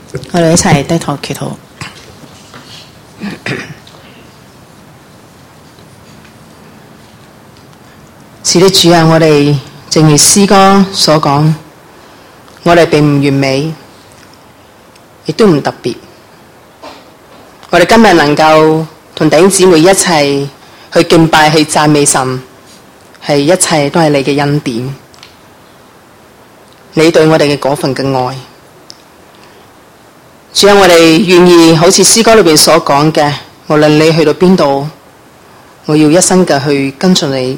我哋一齊低頭祈禱。是的，主啊，我哋正如詩歌所講，我哋並唔完美，亦都唔特別。我哋今日能夠同弟兄姊妹一齊去敬拜、去讚美神，係一切都係你嘅恩典，你對我哋嘅嗰份嘅愛。主啊，我哋願意好似詩歌裏邊所講嘅，無論你去到邊度，我要一生嘅去跟隨你，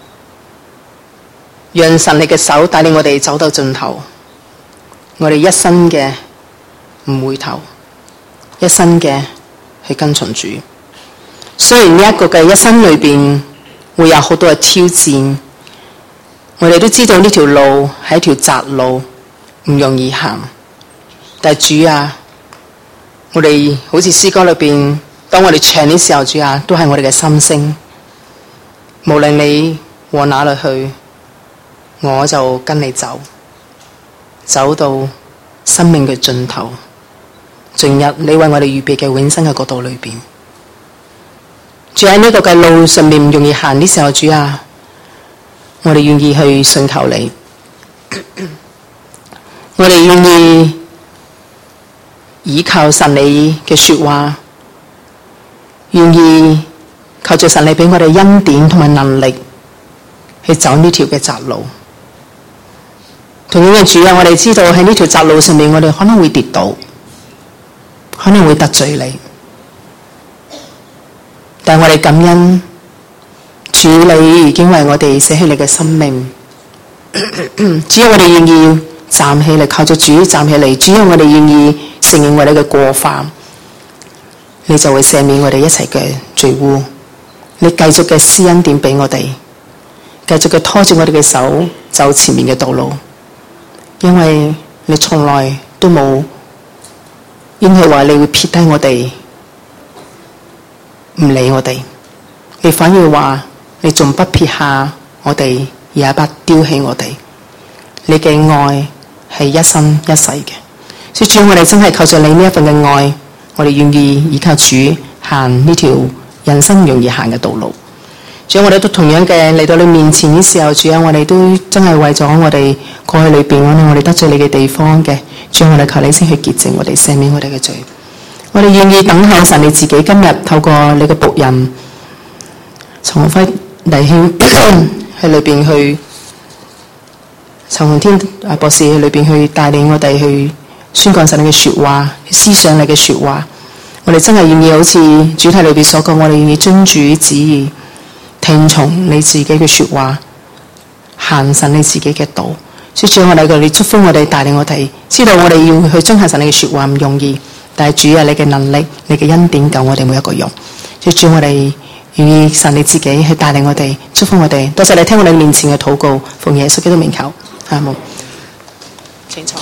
讓神你嘅手帶領我哋走到盡頭。我哋一生嘅唔回頭，一生嘅去跟隨主。雖然呢一個嘅一生裏邊會有好多嘅挑戰，我哋都知道呢條路係一條窄路，唔容易行。但係主啊，我哋好似詩歌裏邊，當我哋唱嘅時候，主啊，都係我哋嘅心聲。無論你往哪裏去，我就跟你走，走到生命嘅盡頭，進入你為我哋預備嘅永生嘅國度裏邊。主喺呢個嘅路上面唔容易行的時候，主啊，我哋願意去信求你，我哋願意倚靠神你嘅說話，願意靠着神你俾我哋恩典同埋能力去走呢條嘅窄路。同樣嘅主啊，我哋知道喺呢條窄路上面，我哋可能會跌倒，可能會得罪你，但我哋感恩主，你已經為我哋捨去你嘅生命。只要我哋願意站起嚟，靠着主站起嚟，只要我哋願意承認我哋嘅過犯，你就會赦免我哋一齊嘅罪污。你繼續嘅施恩典俾我哋，繼續嘅拖住我哋嘅手走前面嘅道路，因為你從來都冇應許話你會撇低我哋，唔理我哋，你反而話你仲不撇下我哋，也不丟棄我哋。你嘅愛係一生一世嘅，所以主，我哋真係靠着你呢一份嘅愛，我哋願意依靠主行呢條人生容易行嘅道路。主，我哋都同樣嘅嚟到你面前嘅時候，主啊，我哋都真係為咗我哋過去裏邊我哋得罪你嘅地方嘅，主，我哋求你先去潔淨我哋，赦免我哋嘅罪。我哋願意等候神你自己今日透過你嘅僕人陳鴻輝弟兄喺裏邊去，陳鴻天博士喺裏邊去帶領我哋去宣講神你嘅說話，思想你嘅說話。我哋真係願意好似主題裏邊所講，我哋願意遵主旨意，聽從你自己嘅說話，行神你自己嘅道。所以主，我哋求你祝福我哋，帶領我哋，知道我哋要去遵行神你嘅說話唔容易，但係主啊，你嘅能力，你嘅恩典夠我哋每一個用。所以主，我哋願意神你自己去帶領我哋，祝福我哋。多謝你聽我哋面前嘅禱告，奉耶穌基督名求，阿門。請坐。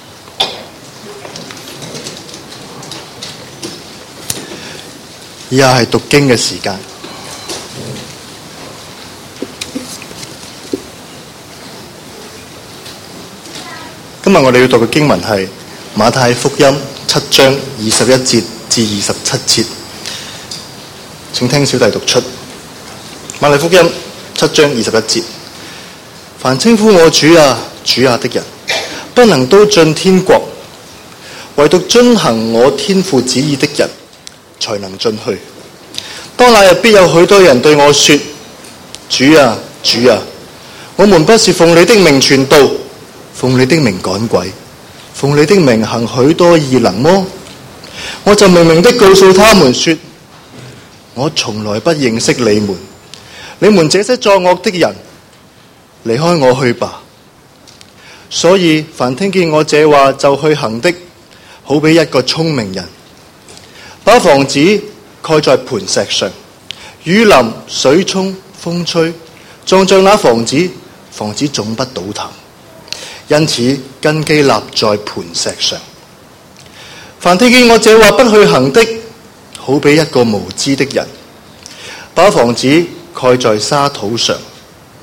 以下係讀經嘅時間。今日我哋要讀嘅經文係馬太福音7章21節至27節。請聽小弟讀出。馬太福音7章21節：凡稱呼我主啊、主啊的人，不能都進天國，唯獨遵行我天父旨意的人才能進去。當那日必有許多人對我說：主啊，主啊，我們不是奉你的名傳道，奉你的名趕鬼，奉你的名行許多異能麼？我就明明的告訴他們說：我從來不認識你們，你們這些作惡的人，離開我去吧。所以凡聽見我這話就去行的，好比一個聰明人，把房子蓋在磐石上，雨淋、水沖、風吹，撞着那房子，房子總不倒塌，因此根基立在磐石上。凡聽見我這話不去行的，好比一個無知的人，把房子蓋在沙土上，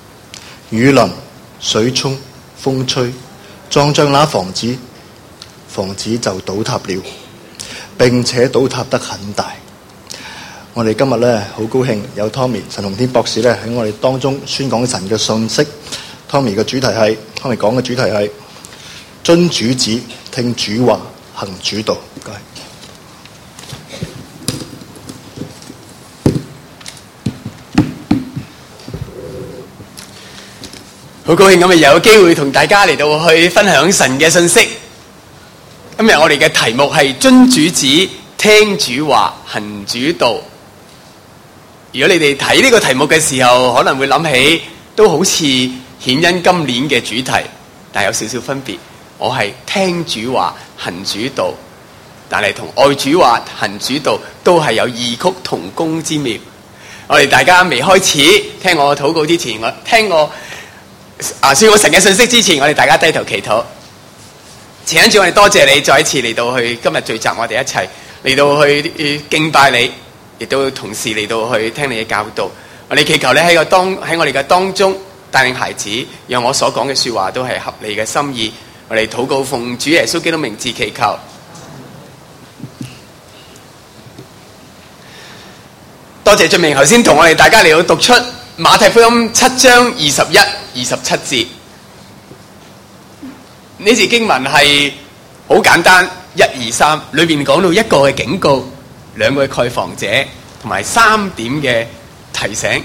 雨淋、水沖、風吹，撞着那房子， 房子就倒塌了，並且倒塌得很大。我哋今日咧好高興有 Tommy 陳洪天博士咧喺我哋當中宣講神嘅信息。Tommy 講嘅主題係遵主旨，聽主話，行主道。唔該。 好高興今日有機會同大家嚟到去分享神嘅信息。今日我哋嘅題目係遵主旨，聽主話，行主道。如果你哋睇呢個題目嘅時候，可能會諗起都好似顯恩今年嘅主題，但係有少少分別。我係聽主話，行主道，但係同愛主話，行主道都係有異曲同工之妙。我哋大家未開始聽我禱告之前，我聽我宣講神嘅信息之前，我哋大家低頭祈禱。前一主，我哋多謝你再一次嚟到去今日聚集我哋一齊嚟到去敬拜你，亦都同時嚟到去聽你嘅教導。我哋祈求你喺我哋嘅當中帶領孩子，讓我所講嘅說話都係合你嘅心意。我哋禱告奉主耶穌基督名字祈求。多謝俊明頭先同我哋大家嚟到讀出馬太福音7章21、27節。呢節經文係好簡單，1、2、3裏面講到一個嘅警告，兩個嘅蓋房者，同埋3點嘅提醒。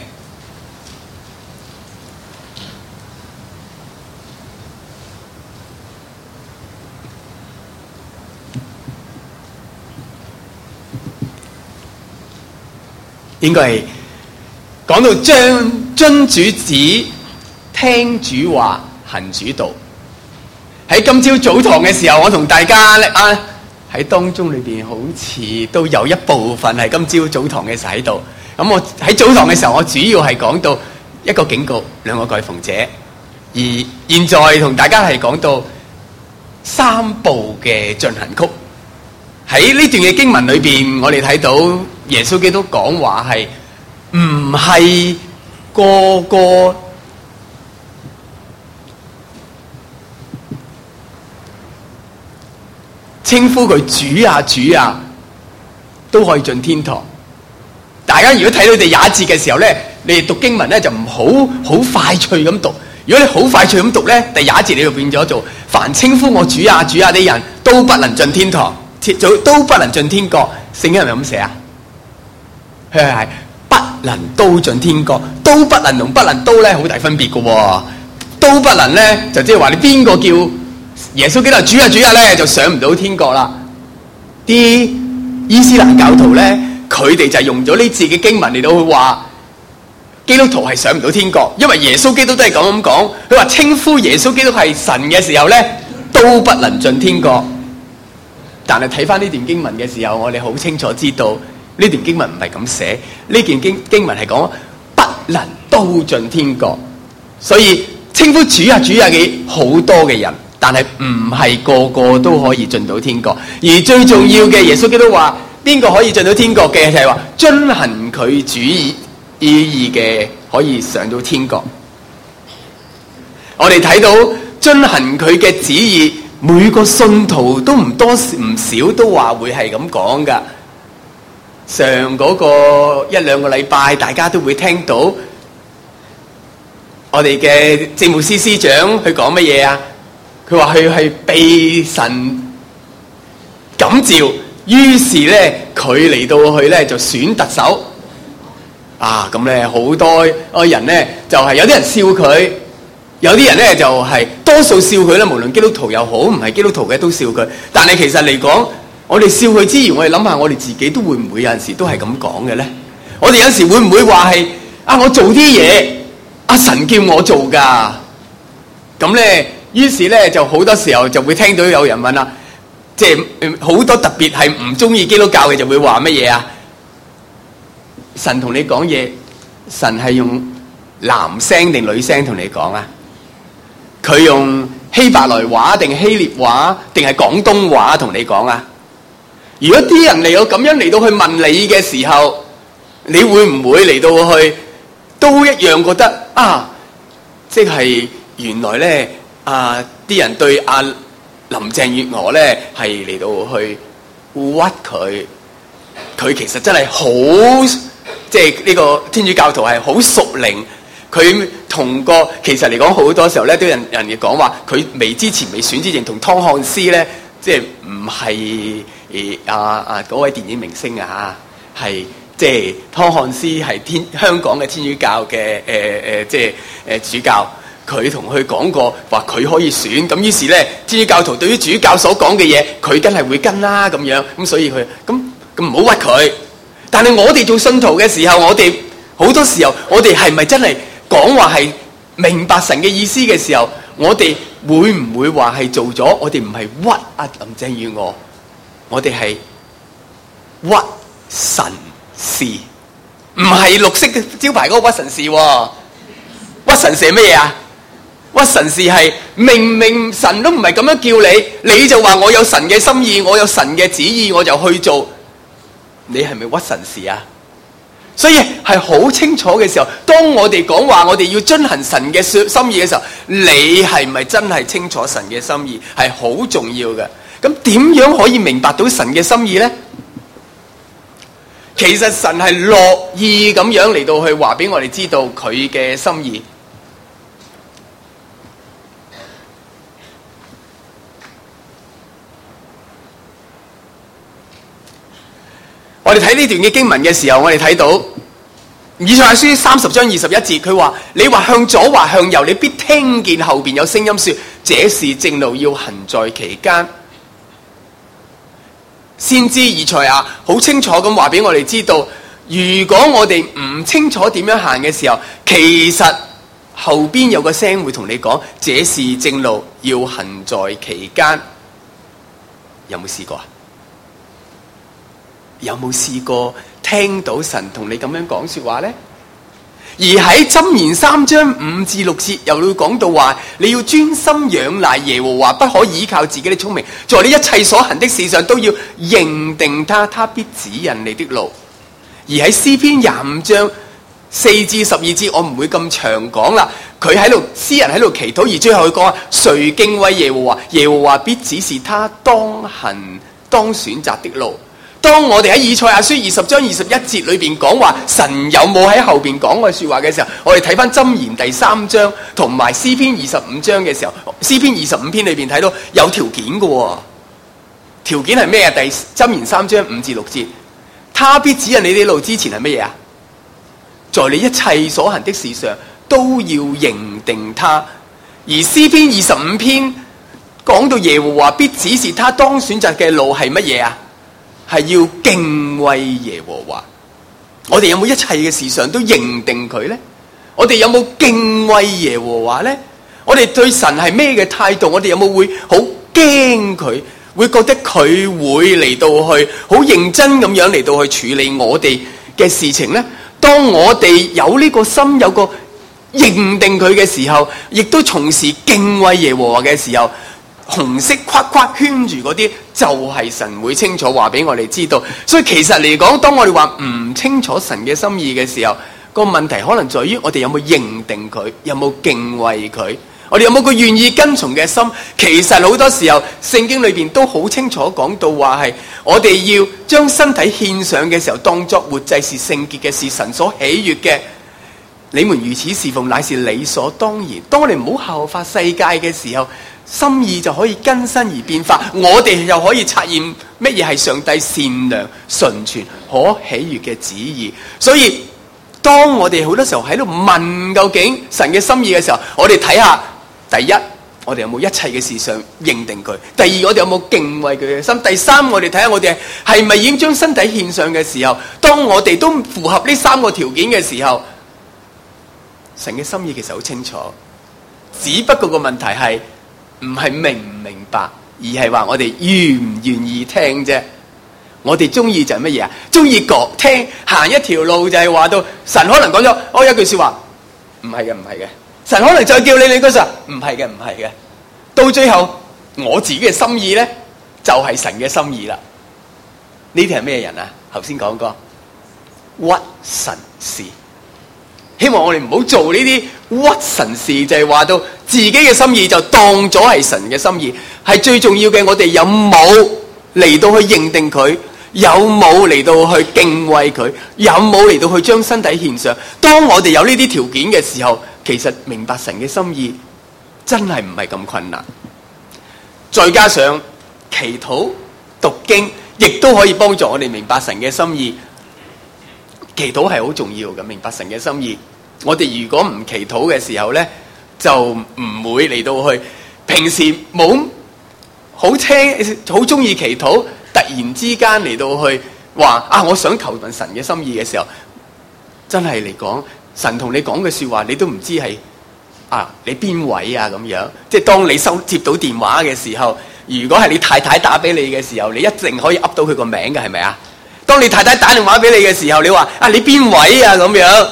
應該係講到將遵主旨，聽主話，行主道。喺今朝早堂嘅時候，我同大家咧喺當中裏邊好似都有一部分係今朝早堂嘅時候喺度。咁我喺早堂嘅時候，我主要係講到一個警告，兩個蓋房者。而現在同大家係講到3步嘅進行曲。喺呢段嘅經文裏邊，我哋睇到耶穌基督講話係唔係個個稱呼佢主啊主啊都可以進天堂。大家如果睇到第20節嘅時候咧，你哋讀經文咧就唔好快脆咁讀。如果你好快脆咁讀咧，第20節你就變咗做凡稱呼我主啊主啊的人都不能進天堂，都不能進天國。聖經係咪咁寫啊？係不能都進天國，都不能同不能都咧好大分別嘅喎。都不能咧就即係話你邊個叫耶穌基督主啊主啊咧就上唔到天國啦。啲伊斯蘭教徒咧，佢哋就用咗呢字嘅經文嚟到去話基督徒係上唔到天國，因為耶穌基督都係咁講。佢話稱呼耶穌基督係神嘅時候咧，都不能進天國。但係睇翻呢段經文嘅時候，我哋好清楚知道呢段經文唔係咁寫。呢段經文係講不能都進天國，所以稱呼主啊主啊嘅好多嘅人，但係唔係個個都可以進到天國。而最重要嘅，耶穌基督話邊個可以進到天國嘅，就係話遵行佢主意嘅可以上到天國。我哋睇到遵行佢嘅旨意，每個信徒都唔多唔少都話會係咁講噶。上嗰個1、2個禮拜，大家都會聽到我哋嘅政務司司長佢講乜嘢啊？佢話佢係被神感召，於是咧佢嚟到去咧就選特首。咁咧好多人咧就係有啲人笑佢，有啲人咧就係多數笑佢咧，無論基督徒又好，唔係基督徒嘅都笑佢。但係其實嚟講，我哋笑佢之餘，我哋諗下我哋自己都會唔會有陣時都係咁講嘅咧？我哋有時會唔會話係我做啲嘢，神叫我做㗎？咁咧，於是咧就好多時候就會聽到有人問啦，即係好多特別係唔中意基督教嘅就會話乜嘢啊？神同你講嘢，神係用男聲定女聲同你講啊？佢用希伯來話定希臘話定係廣東話同你講啊？如果啲人嚟到咁樣嚟到去問你嘅時候，你會唔會嚟到去都一樣覺得即係原來咧啲人對林鄭月娥咧係嚟到去屈佢，佢其實真係好，即係呢個天主教徒係好屬靈。佢同個其實嚟講好多時候咧，都有人哋講話佢之前未選之前同湯漢斯咧，即係唔係嗰位電影明星啊，係即係湯漢斯係香港嘅天主教嘅即係主教。佢同佢講過話佢可以選，咁於是咧天主教徒對於主教所講嘅嘢，佢梗係會跟啦咁樣，咁所以佢咁唔好屈佢。但係我哋做信徒嘅時候，我哋好多時候，我哋係咪真係講話係明白神嘅意思嘅時候，我哋會唔會話係做咗？我哋唔係屈林鄭月娥，我哋係屈臣氏，唔係綠色嘅招牌嗰個屈臣氏喎。屈臣氏係咩嘢啊？屈臣氏係明明神都唔係咁樣叫你，你就話我有神嘅心意，我有神嘅旨意，我就去做。你係咪屈臣氏啊？所以係好清楚嘅時候，當我哋講話我哋要遵行神嘅心意嘅時候，你係咪真係清楚神嘅心意？係好重要嘅。咁點樣可以明白到神嘅心意呢？其實神係樂意咁樣嚟到去話俾我哋知道佢嘅心意。我哋睇呢段嘅經文嘅時候，我哋睇到以賽亞書30章21節，佢話：你或向左或向右，你必聽見後邊有聲音說：這是正路，要行在其間。先知以賽亞好清楚咁話俾我哋知道，如果我哋唔清楚點樣行嘅時候，其實後邊有個聲會同你講：這是正路，要行在其間。有冇試過啊？有冇試過聽到神同你咁樣講說話呢？而喺箴言3章5至6節又會講到話，你要專心仰賴耶和華，不可依靠自己的聰明，在你一切所行的事上都要認定他，他必指引你的路。而喺詩篇25章4至12節，我唔會咁長講啦。佢喺度，詩人喺度祈禱，而最後佢講話：誰敬畏耶和華，耶和華必指示他當行當選擇的路。當我哋喺以賽亞書20章21節裏邊講話神有冇喺後邊講過說話嘅時候，我哋睇翻箴言第3章同埋詩篇25章嘅時候，詩篇25篇裏邊睇到有條件嘅喎。條件係咩啊？箴言3章5至6節，他必指引你啲路之前係乜嘢啊？在你一切所行的事上都要認定他。而詩篇25篇講到耶和華必指示他當選擇嘅路係乜嘢啊？係要敬畏耶和華。我哋有冇一切嘅事上都認定佢呢？我哋有冇敬畏耶和華呢？我哋對神係咩嘅態度？我哋有冇會好驚佢？會覺得佢會嚟到去好認真咁樣嚟到去處理我哋嘅事情呢？當我哋有呢個心，有個認定佢嘅時候，亦都從事敬畏耶和華嘅時候，紅色框框圈住嗰啲就係神會清楚話俾我哋知道。所以其實嚟講，當我哋話唔清楚神嘅心意嘅時候，個問題可能在於我哋有冇認定佢，有冇敬畏佢，我哋有冇個願意跟從嘅心。其實好多時候聖經裏邊都好清楚講到話係我哋要將身體獻上嘅時候當作活祭，是聖潔嘅，是神所喜悅嘅。你們如此侍奉乃是理所當然。當我哋唔好效法世界嘅時候，心意就可以更新而變化，我哋又可以察驗乜嘢係上帝善良、純全、可喜悅嘅旨意。所以當我哋好多時候喺度問究竟神嘅心意嘅時候，我哋睇下，第一，我哋有冇一切嘅事上認定佢；第二，我哋有冇敬畏佢嘅心；第三，我哋睇下我哋係咪已經將身體獻上嘅時候，當我哋都符合呢3個條件嘅時候，神嘅心意其實好清楚，只不過個問題係唔係明唔明白，而係話我哋願唔願意聽啫。我哋中意就係乜嘢啊？中意講聽行一條路，就係話到神可能講咗一句說話，唔係嘅，唔係嘅。神可能就叫你嗰時候，唔係嘅，唔係嘅。到最後我自己嘅心意咧，就係神嘅心意啦。呢啲係咩人啊？頭先講過屈臣氏。 希望我哋唔好做呢啲屈神事，就係話到自己嘅心意就當咗係神嘅心意。係最重要嘅，我哋有冇嚟到去認定佢？有冇嚟到去敬畏佢？有冇嚟到去將身體獻上？當我哋有呢啲條件嘅時候，其實明白神嘅心意真係唔係咁困難。再加上祈禱、讀經，亦都可以幫助我哋明白神嘅心意。祈禱係好重要嘅，明白神嘅心意。我哋如果唔祈禱嘅時候呢，就唔會嚟到去。平時冇好中意祈禱，突然之間嚟到去話啊，我想求問神嘅心意嘅時候，真係嚟講，神同你講嘅說話，你都唔知係啊你邊位啊咁樣。即係當你接到電話嘅時候，如果係你太太打俾你嘅時候，你一定可以噏到佢個名嘅，係咪啊？當你太太打電話俾你嘅時候，你話啊你邊位啊咁樣，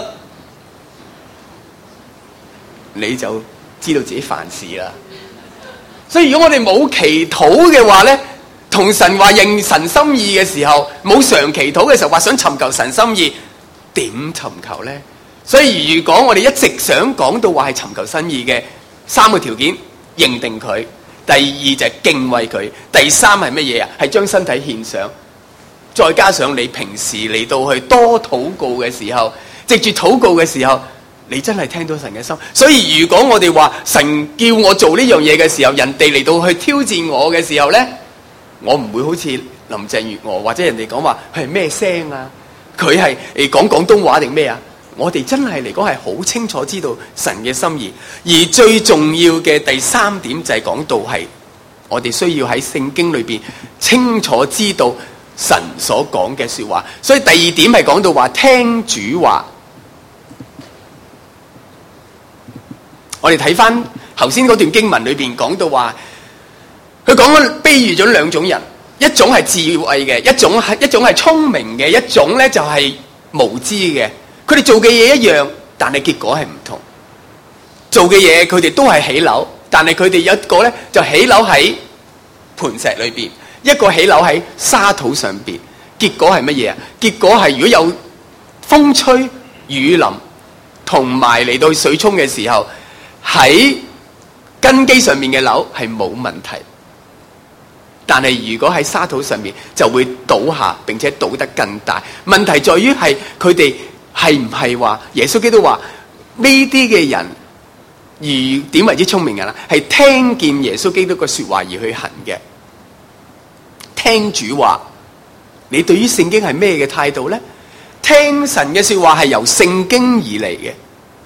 你就知道自己犯事啦。所以如果我哋冇祈禱嘅話呢，同神話認神心意嘅時候，冇常祈禱嘅時候，話想尋求神心意，點尋求呢？所以如果我哋一直想講到話係尋求心意嘅三個條件，認定佢，第二就係敬畏佢，第三係乜嘢啊？係將身體獻上，再加上你平時嚟到去多禱告嘅時候，藉住禱告嘅時候，你真係聽到神嘅心。所以如果我哋話神叫我做呢樣嘢嘅時候，人哋嚟到去挑戰我嘅時候呢，我唔會好似林鄭月娥或者人哋講話佢係咩聲啊，佢係講廣東話定咩啊？我哋真係嚟講係好清楚知道神嘅心意。而最重要嘅第三點就係講到係我哋需要喺聖經裏邊清楚知道神所講嘅說話。所以第二點係講到話聽主話。我哋睇翻頭先嗰段經文裏邊講到話，佢講咗比喻咗兩種人，一種係智慧嘅，一種係聰明嘅，一種咧就係無知嘅。佢哋做嘅嘢一樣，但係結果係唔同。做嘅嘢佢哋都係起樓，但係佢哋有一個咧就起樓喺磐石裏邊，一個起樓喺沙土上邊。結果係乜嘢啊？結果係如果有風吹雨淋同埋嚟到水沖嘅時候，喺根基上面嘅樓係冇問題，但係如果喺沙土上面就會倒下，並且倒得更大。問題在於係佢哋係唔係話耶穌基督話呢啲嘅人而點為之聰明人啊？係聽見耶穌基督嘅說話而去行嘅。聽主話，你對於聖經係咩嘅態度呢？聽神嘅說話係由聖經而嚟嘅。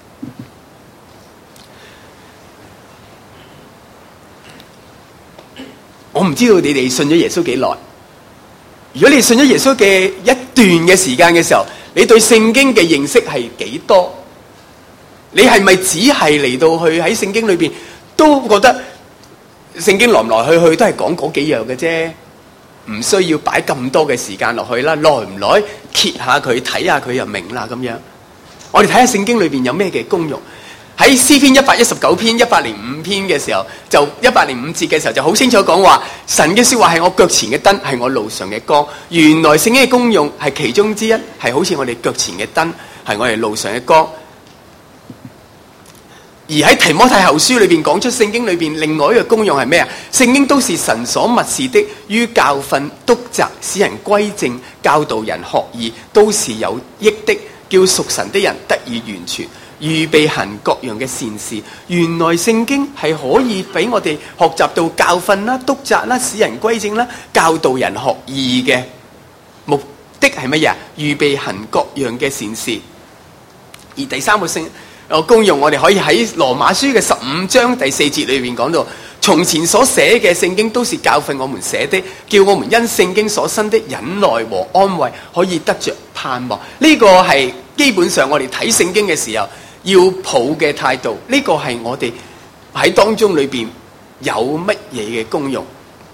我唔知道你哋信咗耶穌幾耐。如果你信咗耶穌嘅一段嘅時間嘅時候，你對聖經嘅認識係幾多？你係咪只係嚟到去喺聖經裏邊都覺得聖經來來去去都係講嗰幾樣嘅啫，唔需要擺咁多嘅時間落去啦。耐唔耐揭下佢睇下佢就明啦咁樣。我哋睇下聖經裏邊有咩嘅功用。喺詩篇119篇105篇嘅時候，就105節嘅時候就好清楚講話，神嘅說話係我腳前嘅燈，係我路上嘅光。原來聖經嘅功用係其中之一，係好似我哋腳前嘅燈，係我哋路上嘅光。而喺提摩太後書裏邊講出聖經裏邊另外一個功用係咩啊？聖經都是神所默示的，於教訓、督責、使人歸正、教導人學義，都是有益的，叫屬神的人得以完全，預備行各樣嘅善事。原來聖經係可以俾我哋學習到教訓啦、督責啦、使人歸正啦、教導人學義嘅目的係乜嘢？預備行各樣嘅善事。而第三個功用，我哋可以喺羅馬書嘅15章第4節裏面講到，從前所寫嘅聖經都是教訓我們寫的，叫我們因聖經所生的忍耐和安慰可以得着盼望。呢個係基本上我哋睇聖經嘅時候要抱嘅態度。呢個係我哋喺當中裏邊有乜嘢嘅功用？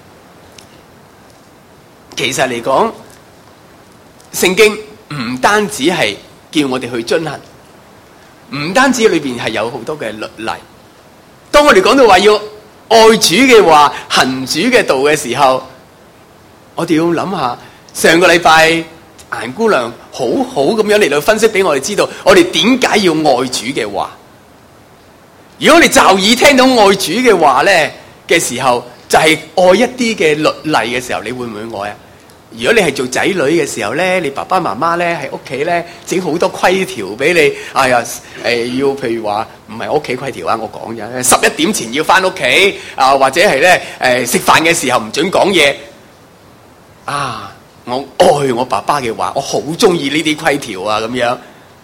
其實嚟講，聖經唔單止係叫我哋去遵行，唔單止裏邊係有好多嘅律例。當我哋講到話要愛主嘅話，行主嘅道嘅時候，我哋要諗下，上個禮拜顏姑娘好好咁樣嚟到分析俾我哋知道，我哋點解要愛主嘅話。如果我哋驟耳聽到愛主嘅話咧嘅時候，就係愛一啲嘅律例嘅時候，你會唔會愛啊？如果你係做仔女嘅時候咧，你爸爸媽媽咧喺屋企咧整好多規條俾你，哎呀要譬如話唔係屋企規條啊，我講啫，11點前要翻屋企啊，或者係咧食飯嘅時候唔准講嘢啊。我愛我爸爸嘅話，我好中意呢啲規條啊，咁樣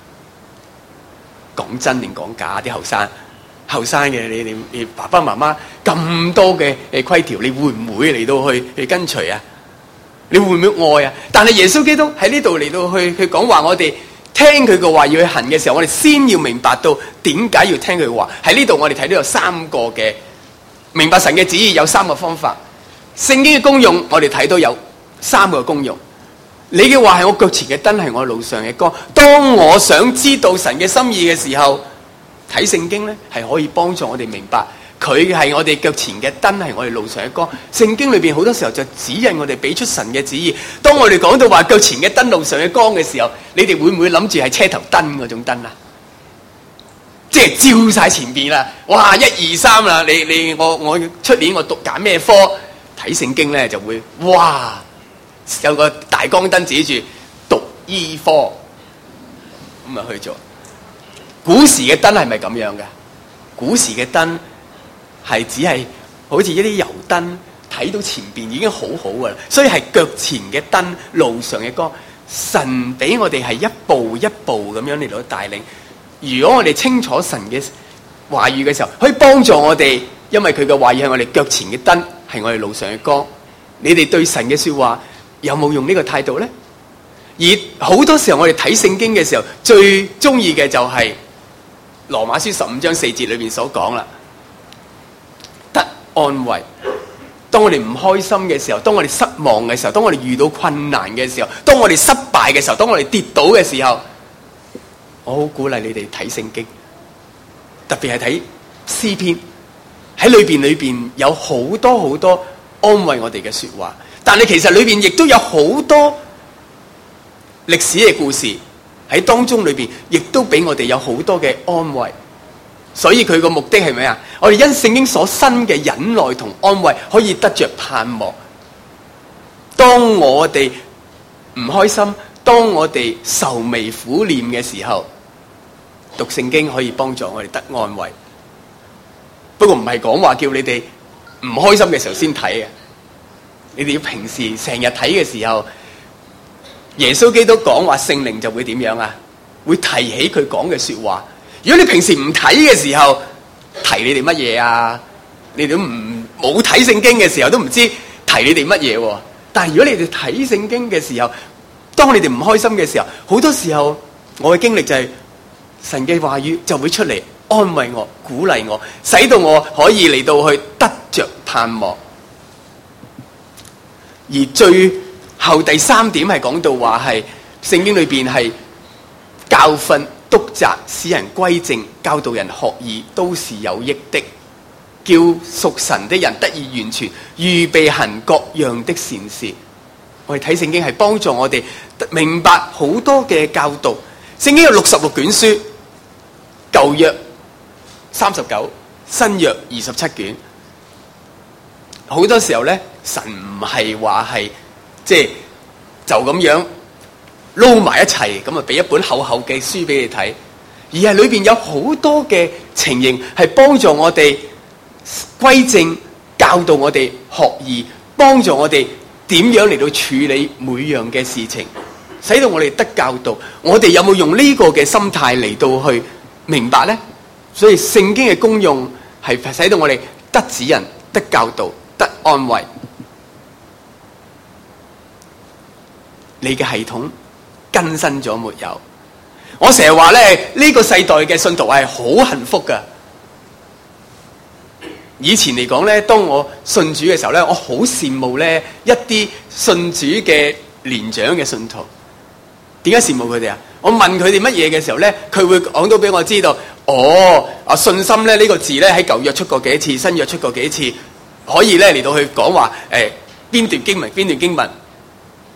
講真定講假？啲後生嘅你爸爸媽媽咁多嘅規條，你會唔會嚟到去跟隨啊？你會唔會愛啊？但係耶穌基督喺呢度嚟到去講話，我哋聽佢嘅話要去行嘅時候，我哋先要明白到點解要聽佢嘅話。喺呢度我哋睇到有3個嘅明白神嘅旨意，有3個方法。聖經嘅功用，我哋睇到有3個功用。你嘅話係我腳前嘅燈，係我路上嘅光。當我想知道神嘅心意嘅時候，睇聖經咧係可以幫助我哋明白，佢係我哋腳前嘅燈，係我哋路上嘅光。聖經裏邊好多時候就指引我哋俾出神嘅旨意。當我哋講到話腳前嘅燈，路上嘅光嘅時候，你哋會唔會諗住係車頭燈嗰種燈啊？即係照晒前邊啦！哇，1、2、3啦！我出年我讀揀咩科？睇聖經咧就會哇，有個大光燈指住讀醫科，咁啊去做。古時嘅燈係咪咁樣嘅？古時嘅燈係只係好似一啲油燈，睇到前邊已經好好噶啦，所以係腳前嘅燈，路上嘅光。神俾我哋係一步一步咁樣嚟到帶領。如果我哋清楚神嘅話語嘅時候，可以幫助我哋，因為佢嘅話語係我哋腳前嘅燈，係我哋路上嘅光。你哋對神嘅說話有冇用呢個態度呢？而好多時候我哋睇聖經嘅時候，最中意嘅就係羅馬書15章4節裏面所講啦，得安慰。當我哋唔開心嘅時候，當我哋失望嘅時候，當我哋遇到困難嘅時候，當我哋失敗嘅時候，當我哋跌倒嘅時候，我好鼓勵你哋睇聖經，特別係睇詩篇，喺裏邊有好多好多安慰我哋嘅說話，但係其實裏邊亦都有好多歷史嘅故事喺當中裏邊，亦都俾我哋有好多嘅安慰。所以佢個目的係咩啊？我哋因聖經所生嘅忍耐同安慰，可以得着盼望。當我哋唔開心，當我哋愁眉苦臉嘅時候，讀聖經可以幫助我哋得安慰。不過唔係講話叫你哋唔開心嘅時候先睇嘅，你哋要平時成日睇嘅時候，耶穌基督講話聖靈就會點樣啊？會提起佢講嘅說話。如果你平時唔睇嘅時候，提你哋乜嘢啊？你哋都冇睇聖經嘅時候都唔知提你哋乜嘢。但係如果你哋睇聖經嘅時候，當你哋唔開心嘅時候，好多時候我嘅經歷就係神嘅話語就會出嚟安慰我、鼓勵我，使到我可以嚟到去得着盼望。而最後第3點係講到話係聖經裏邊係教訓、督責、使人歸正、教導人學義，都是有益的，叫屬神的人得以完全，預備行各樣的善事。我哋睇聖經係幫助我哋明白好多嘅教導。聖經有66卷書，舊約39，新約27卷。好多時候咧，神唔係話係即係就咁樣撈埋一齊，咁啊俾一本厚厚嘅書俾你睇，而係裏邊有好多嘅情形係幫助我哋歸正，教導我哋學義，幫助我哋點樣嚟到處理每樣嘅事情，使到我哋得教導。我哋有冇用呢個嘅心態嚟到去明白呢？所以聖經嘅功用係使到我哋得指引、得教導、得安慰。你嘅系統更新咗沒有？我成日話咧，呢個世代嘅信徒係好幸福噶。以前嚟講咧，當我信主嘅時候咧，我好羨慕咧一啲信主嘅年長嘅信徒。點解羨慕佢哋啊？我問佢哋乜嘢嘅時候咧，佢會講到俾我知道。信心咧呢個字咧喺舊約出過幾次，新約出過幾次，可以咧嚟到去講話邊段經文邊段經文。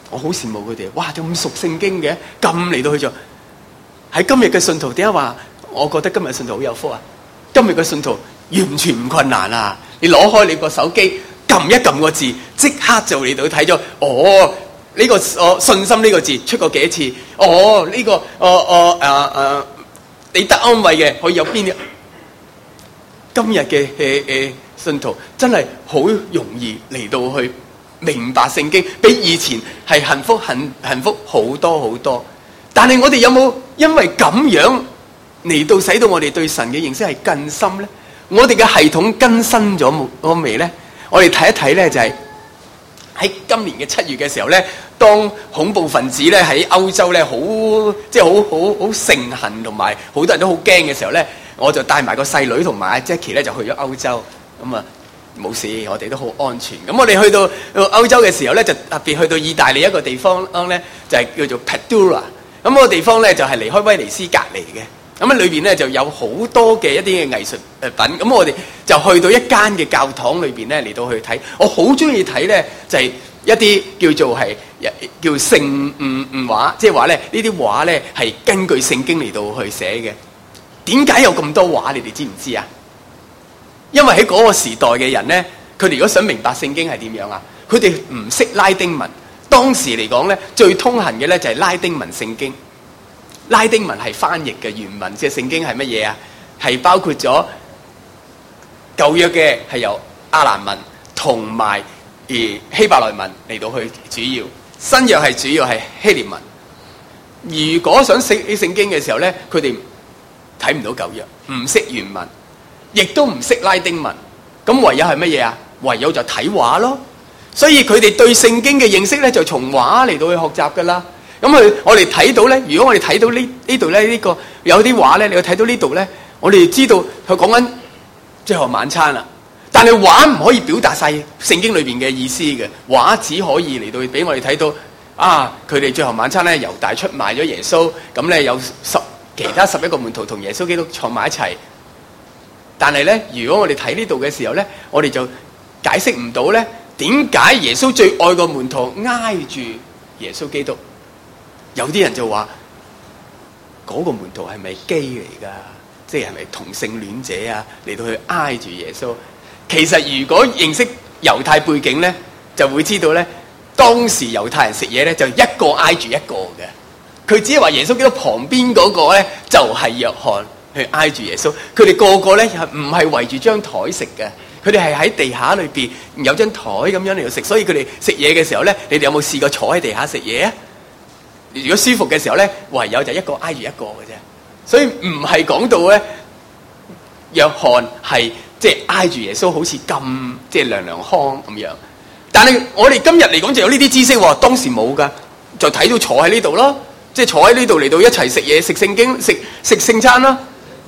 我好羨慕佢哋，哇，咁熟聖經嘅，咁嚟到去做。喺今日嘅信徒點解話？我覺得今日信徒好有福啊！今日嘅信徒完全唔困難啊！你攞開你個手機，撳一撳個字，即刻就嚟到睇咗。哦，呢個信心呢個字出過幾多次？哦，呢個你得安慰嘅可以有邊啲？今日嘅信徒真係好容易嚟到去明白聖經，比以前係幸福好多好多。但係我哋有冇因為咁樣嚟到使到我哋對神嘅認識係更深呢？我哋嘅系統更新咗冇未呢？我哋睇一睇呢，就係喺今年嘅7月嘅時候呢，當恐怖分子呢喺歐洲呢好盛行，同埋好多人都好驚嘅時候呢，我就帶埋個細女同埋阿 Jackie 呢就去咗歐洲，咁啊冇事，我哋都好安全。咁我哋去到歐洲嘅時候呢，就特別去到意大利一個地方呢，就係叫做 Padura。咁個地方咧就係離開威尼斯隔離嘅，咁裏邊咧就有好多嘅一啲嘅藝術品。咁我哋就去到一間嘅教堂裏邊咧嚟到去睇。我好中意睇咧就係一啲叫做係叫聖畫，即係話咧呢啲畫咧係根據聖經嚟到去寫嘅。點解有咁多畫？你哋知唔知啊？因為喺嗰個時代嘅人咧，佢哋如果想明白聖經係點樣啊，佢哋唔識拉丁文。當時嚟講咧，最通行嘅咧就係拉丁文聖經。拉丁文係翻譯嘅原文，即係聖經係乜嘢啊？係包括咗舊約嘅係由亞蘭文同埋希伯來文嚟到去主要，新約係主要係希臘文。如果想識聖經嘅時候咧，佢哋睇唔到舊約，唔識原文，亦都唔識拉丁文，咁唯有係乜嘢啊？唯有就睇畫咯。所以佢哋對聖經嘅認識咧，就從畫嚟到去學習噶啦。咁我哋睇到咧，如果我哋睇到呢度咧，呢個有啲畫咧，你睇到呢度咧，我哋知道佢講緊最後晚餐啦。但係畫唔可以表達晒聖經裏邊嘅意思嘅，畫只可以嚟到俾我哋睇到啊，佢哋最後晚餐咧，猶大出賣咗耶穌，咁咧有其他11個門徒同耶穌基督坐埋一齊。但係咧，如果我哋睇呢度嘅時候咧，我哋就解釋唔到咧。點解耶穌最愛個門徒挨住耶穌基督？有啲人就話嗰個門徒係咪基嚟㗎？即係咪同性戀者啊？嚟到去挨住耶穌。其實如果認識猶太背景咧，就會知道咧，當時猶太人食嘢咧就一個挨住一個嘅。佢只係話耶穌基督旁邊嗰個咧就係約翰去挨住耶穌。佢哋個個咧唔係圍住張台食嘅。佢哋係喺地下裏邊有張台咁樣嚟到食，所以佢哋食嘢嘅時候咧，你哋有冇試過坐喺地下食嘢啊？如果舒服嘅時候咧，唯有就一個挨住一個嘅啫。所以唔係講到咧，約翰係即係挨住耶穌，好似咁即係涼涼康咁樣。但係我哋今日嚟講就有呢啲知識喎，當時冇噶，就睇到坐喺呢度咯，即係坐喺呢度嚟到一齊食嘢、食聖經、食聖餐啦。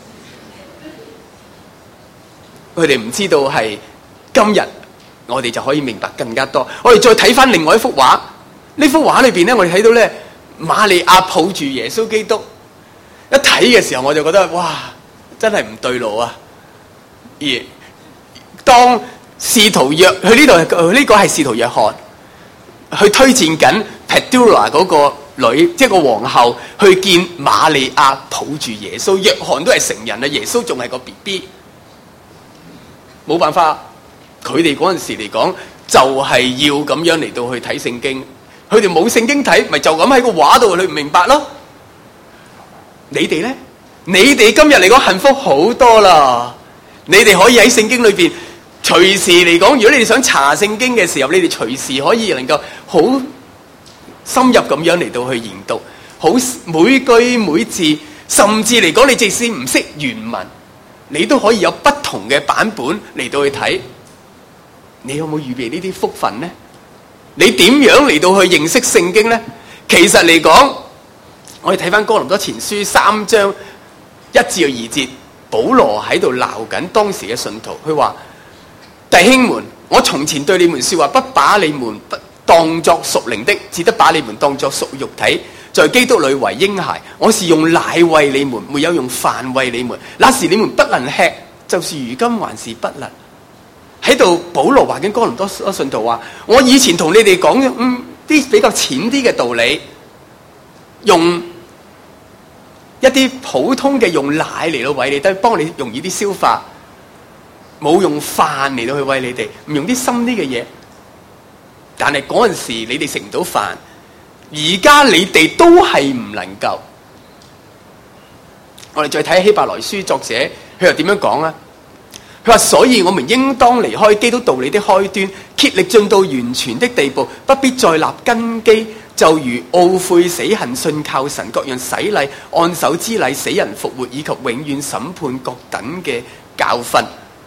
佢哋唔知道係今日，我哋就可以明白更加多。我哋再睇翻另外一幅畫，呢幅畫裏邊咧，我哋睇到咧，瑪利亞抱住耶穌基督。一睇嘅時候，我就覺得哇，真係唔對路啊！而當使徒約佢呢度，呢個係使徒約翰去推薦緊 Padura 嗰個女，即係個皇后去見瑪利亞抱住耶穌。約翰都係成人啦，耶穌仲係個 BB。冇辦法，佢哋嗰陣時嚟講，就係要咁樣嚟到去睇聖經。佢哋冇聖經睇，咪就咁喺個畫度，你唔明白咯。你哋咧，你哋今日嚟講幸福好多啦。你哋可以喺聖經裏邊隨時嚟講，如果你哋想查聖經嘅時候，你哋隨時可以能夠好深入咁樣嚟到去研讀，好每句每字，甚至嚟講，你即使唔識原文，你都可以有不同嘅版本嚟到去睇。你有冇預備呢啲福分呢？你點樣嚟到去認識聖經呢？其實嚟講，我哋睇翻哥林多前書3章1至2節，保羅喺度鬧緊當時嘅信徒，佢話：弟兄們，我從前對你們說話，不把你們不當作屬靈的，只得把你們當作屬肉體，在基督裏為嬰孩。我是用奶餵你們，沒有用飯餵你們。那時你們不能吃，就是如今還是不能。喺度保羅話緊哥林多信徒話：我以前同你哋講啲比較淺啲嘅道理，用一啲普通嘅用奶嚟到餵你，都幫你容易啲消化，冇用飯嚟到去餵你哋，唔用啲深啲嘅嘢。但係嗰陣時你哋食唔到飯，而家你哋都係唔能夠。我哋再睇希伯來書作者佢又點樣講啊？佢話：所以我們應當離開基督道理的開端，竭力進到完全的地步，不必再立根基，就如懊悔死恨、信靠神、各樣洗禮、按手之禮、死人復活以及永遠審判各等嘅教訓。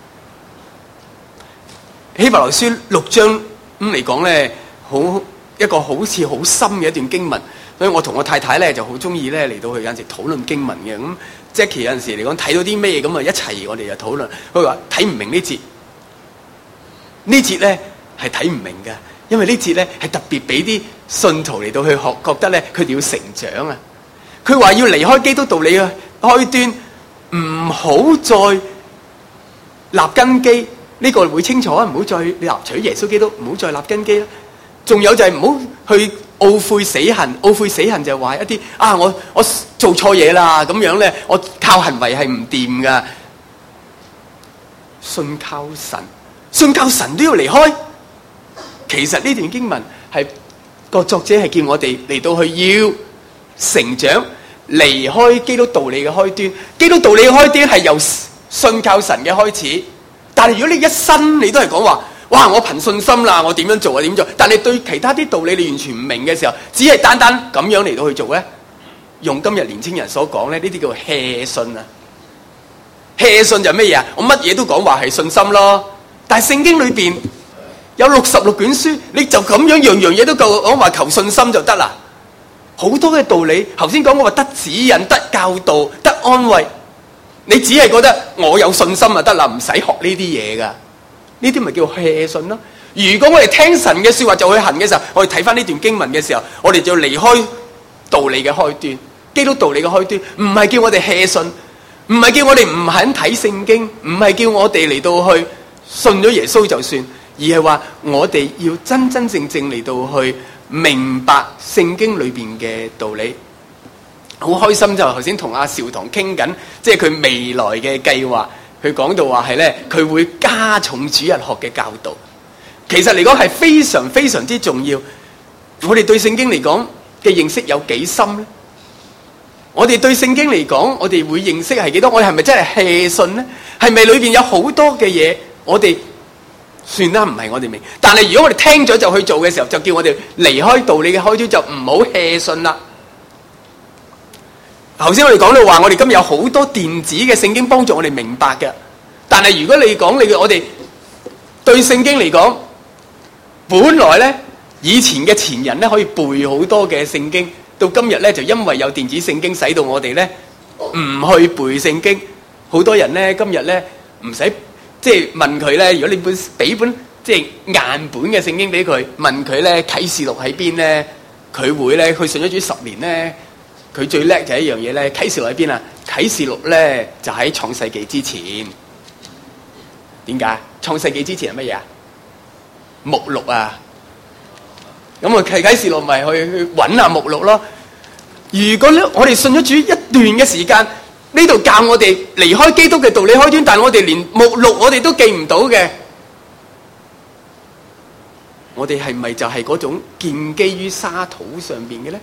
希伯來書6章嚟講咧，一個好似好深嘅一段經文，所以我同我太太咧就好中意咧嚟到去有陣時討論經文嘅。咁Jackie有陣時嚟講睇到啲咩咁啊，一齊我哋就討論。佢話睇唔明呢節，呢節咧係睇唔明嘅，因為呢節咧係特別俾啲信徒嚟到去學，覺得咧佢哋要成長啊。佢話要離開基督道理嘅開端，唔好再立根基。呢個會清楚啊！唔好再立除咗耶穌基督，唔好再立根基啦。仲有就係唔好去懊悔死恨，懊悔死恨就係話一啲我做錯嘢啦，咁樣咧，我靠行為係唔掂噶。信靠神都要離開。其實呢段經文係個作者係叫我哋嚟到去要成長，離開基督道理嘅開端。基督道理嘅開端係由信靠神嘅開始。但係如果你一生你都係講話，哇！我憑信心啦，我點樣做啊？點做？但係對其他啲道理你完全唔明嘅時候，只係單單咁樣嚟到去做咧，用今日年青人所講咧，呢啲叫做 hea 信啊。hea 信就係咩嘢啊？我乜嘢都講話係信心咯。但係聖經裏邊有66卷書，你就咁樣樣嘢都夠講話求信心就得啦。好多嘅道理，頭先講我話得指引、得教導、得安慰。你只係覺得我有信心就得啦，唔使學呢啲嘢噶，呢啲咪叫 hea 信咯。如果我哋聽神嘅說話就去行嘅時候，我哋睇翻呢段經文嘅時候，我哋就要離開道理嘅開端，基督道理嘅開端，唔係叫我哋 hea 信，唔係叫我哋唔肯睇聖經，唔係叫我哋嚟到去信咗耶穌就算，而係話我哋要真真正正嚟到去明白聖經裏邊嘅道理。好開心就頭先同阿邵棠傾緊，即係佢未來嘅計劃。佢講到話係咧，佢會加重主日學嘅教導。其實嚟講係非常非常之重要。我哋對聖經嚟講嘅認識有幾深咧？我哋對聖經嚟講，我哋會認識係幾多？我哋係咪真係 hea 信咧？係咪裏邊有好多嘅嘢？我哋算啦，唔係我哋明。但係如果我哋聽咗就去做嘅時候，就叫我哋離開道理嘅開端，就唔好 hea 信啦。頭先我哋講到話，我哋今日有好多電子嘅聖經幫助我哋明白嘅。但係如果你講我哋對聖經嚟講，本來咧以前嘅前人咧可以背好多嘅聖經，到今日咧就因為有電子聖經，使到我哋咧唔去背聖經。好多人咧今日咧唔使即係問佢咧，如果你俾本即係硬本嘅聖經俾佢，問佢咧啟示錄喺邊咧，佢會咧佢信咗主10年咧。佢最叻就係一樣嘢咧，啟示錄喺邊啊？啟示錄咧就喺創世紀之前。點解？創世紀之前係乜嘢啊？目錄啊！咁啊，啟示錄咪去揾下目錄咯。如果咧我哋信咗主一段嘅時間，呢度教我哋離開基督嘅道理開端，但係我哋連目錄我哋都記唔到嘅，我哋係咪就係嗰種建基於沙土上邊嘅咧？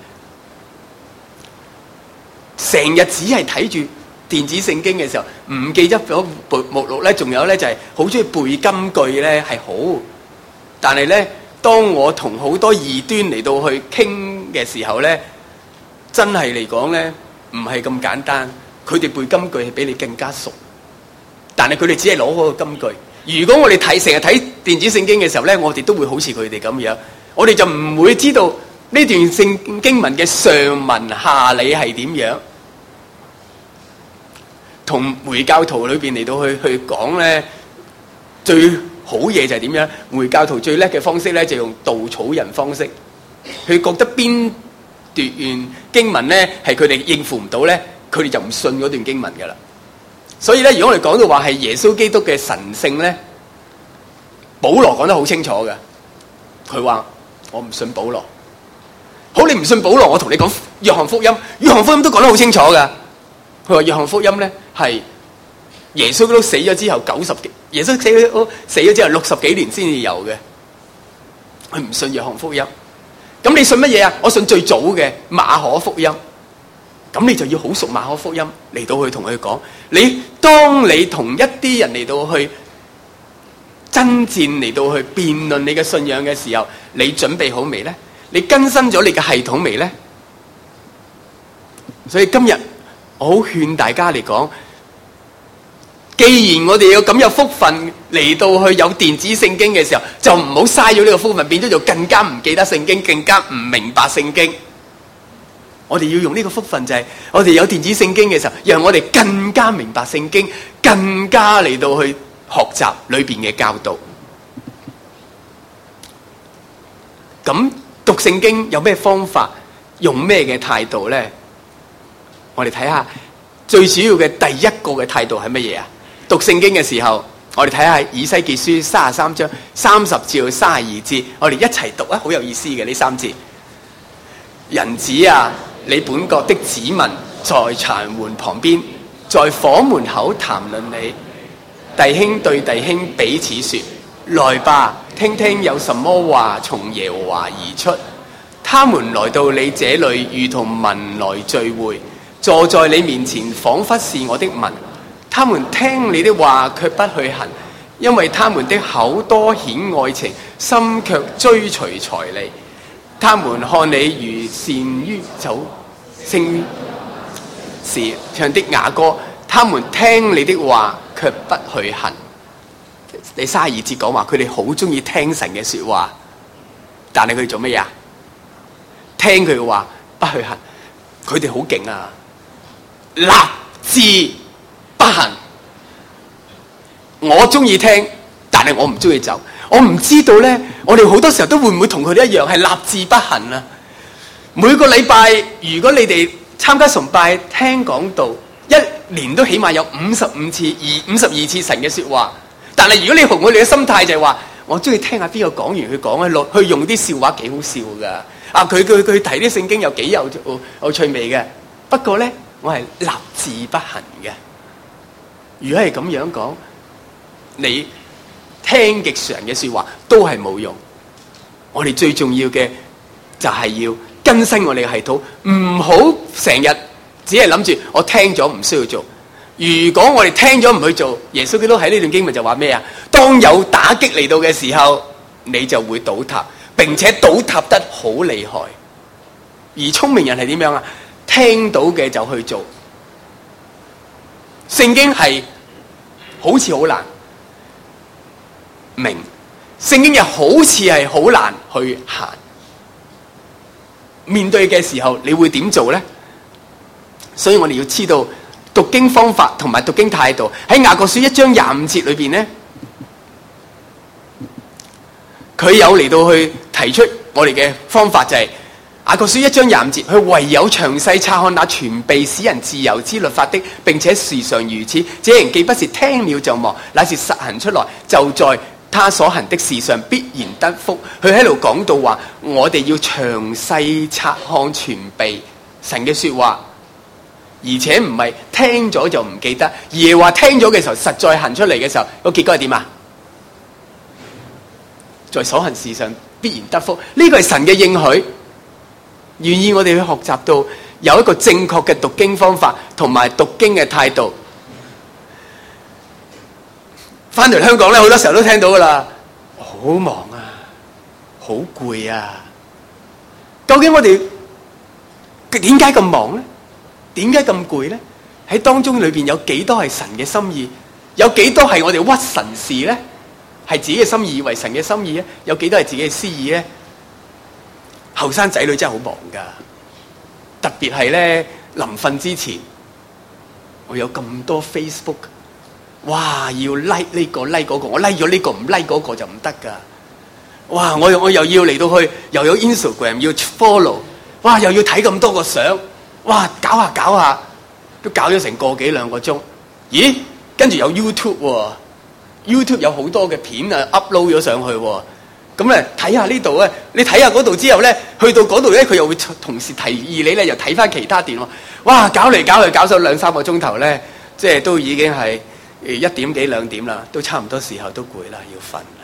成日只係睇住電子聖經嘅時候，唔記得咗目錄咧，仲有咧就係好中意背金句咧，係好。但係咧，當我同好多異端嚟到去傾嘅時候咧，真係嚟講咧，唔係咁簡單。佢哋背金句係比你更加熟，但係佢哋只係攞嗰個金句。如果我哋成日睇電子聖經嘅時候咧，我哋都會好似佢哋咁樣，我哋就唔會知道呢段聖經文嘅上文下理係點樣。同回教徒裏邊嚟到去講咧，最好嘢就係點樣？回教徒最叻嘅方式咧，就用稻草人方式。佢覺得邊段經文咧係佢哋應付唔到咧，佢哋就唔信嗰段經文噶啦。所以咧，如果我哋講到話係耶穌基督嘅神性咧，保羅講得好清楚嘅。佢話我唔信保羅， 你唔信保羅，我同你講約翰福音，約翰福音都講得好清楚噶。佢話約翰福音咧係耶穌都死咗之後耶穌死咗之後60幾年先至有嘅。佢唔信約翰福音，咁你信乜嘢啊？我信最早嘅馬可福音。咁你就要好熟馬可福音嚟到去同佢講。當你同一啲人嚟到去爭戰，嚟到去辯論你嘅信仰嘅時候，你準備好未呢？你更新咗你嘅系統未呢？所以今日我好勸大家嚟講，既然我哋有咁有福分嚟到去有電子聖經嘅時候，就唔好嘥咗呢個福分，變咗就更加唔記得聖經，更加唔明白聖經。我哋要用呢個福分，就係我哋有電子聖經嘅時候，讓我哋更加明白聖經，更加嚟到去學習裏邊嘅教導。咁讀聖經有咩方法，用咩嘅態度呢？我哋睇下最主要嘅第一個嘅態度係乜嘢啊？讀聖經嘅時候，我哋睇下以西結書33章30至32節，我哋一齊讀啊，好有意思嘅呢3節。人子啊，你本國的子民在牆垣旁邊，在房門口談論你。弟兄對弟兄彼此說：來吧，聽聽有什麼話從耶和華而出。他們來到你這裏，如同民來聚會，坐在你面前，仿佛是我的民。他們聽你的話，卻不去行，因為他們的口多顯愛情，心卻追隨財利。他們看你如善於走聖時唱的雅歌，他們聽你的話卻不去行。第32節講話，佢哋好中意聽神嘅說話，但係佢哋做乜嘢啊？聽佢嘅話不去行，佢哋好勁啊！立志不行。我中意聽，但係我唔中意走。我唔知道咧，我哋好多時候都會唔會同佢哋一樣係立志不行啊？每個禮拜，如果你哋參加崇拜聽講道，一年都起碼有52次神嘅說話。但係如果你同我哋嘅心態就係話，我中意聽下邊個講完佢講去用啲笑話幾好笑噶。啊，佢提啲聖經又幾有趣味嘅。不過咧，我係立志不行嘅。如果係咁樣講，你聽極常嘅說話都係冇用。我哋最重要嘅就係要更新我哋嘅系統，唔好成日只係諗住我聽咗唔需要做。如果我哋聽咗唔去做，耶穌基督喺呢段經文就話咩啊？當有打擊嚟到嘅時候，你就會倒塌，並且倒塌得好厲害。而聰明人係點樣啊？聽到嘅就去做。聖經係好似好難明，聖經又好似係好難去行。面對嘅時候，你會點做呢？所以我哋要知道讀經方法同埋讀經態度。喺雅各書1章25節裏邊呢，佢有嚟到去提出我哋嘅方法，就係雅各書1章25節，佢唯有詳細察看那全備使人自由之律法的，並且時常如此，這人既不是聽了就忘，乃是實行出來，就在他所行的事上必然得福。佢喺度講到話，我哋要詳細察看全備神嘅說話，而且唔係聽咗就唔記得，而係話聽咗嘅時候，實在行出嚟嘅時候，個結果係點啊？在所行事上必然得福。呢個係神嘅應許，願意我哋去學習到有一個正確嘅讀經方法同埋讀經嘅態度。翻嚟香港咧，好多時候都聽到噶啦，好忙啊，好攰啊。究竟我哋點解咁忙咧？點解咁攰咧？喺當中裏邊有幾多係神嘅心意？有幾多係我哋屈神事咧？係自己嘅心意以為神嘅心意咧？有幾多係自己嘅私意咧？後生仔女真係好忙噶，特別係咧臨瞓之前，我有咁多 Facebook。哇！要 like 呢個 like 嗰個，我 like 咗呢個唔 like 嗰個就唔得噶。哇！我又要嚟到去，又有 Instagram 要 follow， 哇！又要睇咁多個相，哇！搞下，都搞咗成個幾兩個鐘。咦？跟住有 YouTube 喎，YouTube 有好多嘅片啊 upload 咗上去喎。 咁咧睇下呢度啊，你睇下嗰度之後咧，去到嗰度咧，佢又會同時提議你咧，又睇翻其他段喎。哇！搞嚟搞去搞咗2-3個鐘頭咧，即係都已經係1點幾2點啦，都差唔多時候都攰啦，要瞓啦。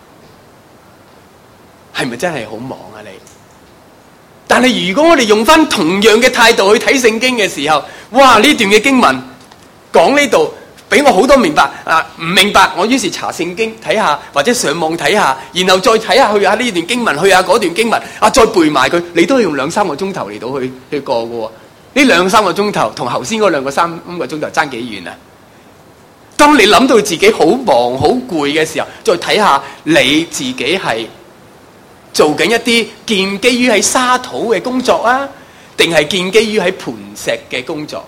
係咪真係好忙啊你？但係如果我哋用翻同樣嘅態度去睇聖經嘅時候，哇！呢段嘅經文講呢度。俾我好多明白啊！唔明白，我於是查聖經睇下，或者上網睇下，然後再睇下去下呢段經文，去下嗰段經文，啊，再背埋佢。你都係用2-3個鐘頭嚟到去過嘅喎。呢2-3個鐘頭同頭先嗰2-3個鐘頭爭幾遠啊？當你諗到自己好忙好攰嘅時候，再睇下你自己係做緊一啲建基於喺沙土嘅工作啊，定係建基於喺磐石嘅工作？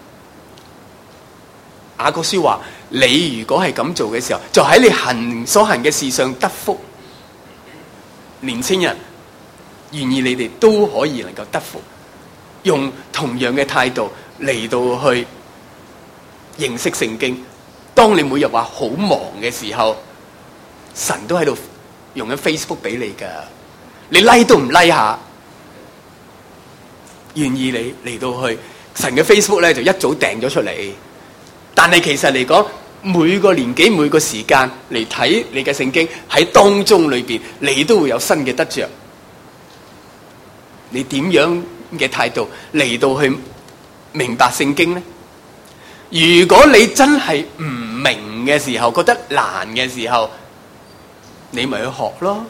雅各書話：你如果係咁做嘅時候，就喺你所行嘅事上得福。年青人，願意你哋都可以能夠得福，用同樣嘅態度嚟到去認識聖經。當你每日話好忙嘅時候，神都喺度用緊 Facebook 俾你噶，你 like 都唔 like 下，願意你嚟到去神嘅 Facebook 咧就一早訂咗出嚟。但係其實嚟講，每個年紀每個時間嚟睇你嘅聖經，喺當中裏邊，你都會有新嘅得着。你點樣嘅態度嚟到去明白聖經呢？如果你真係唔明嘅時候，覺得難嘅時候，你咪去學咯。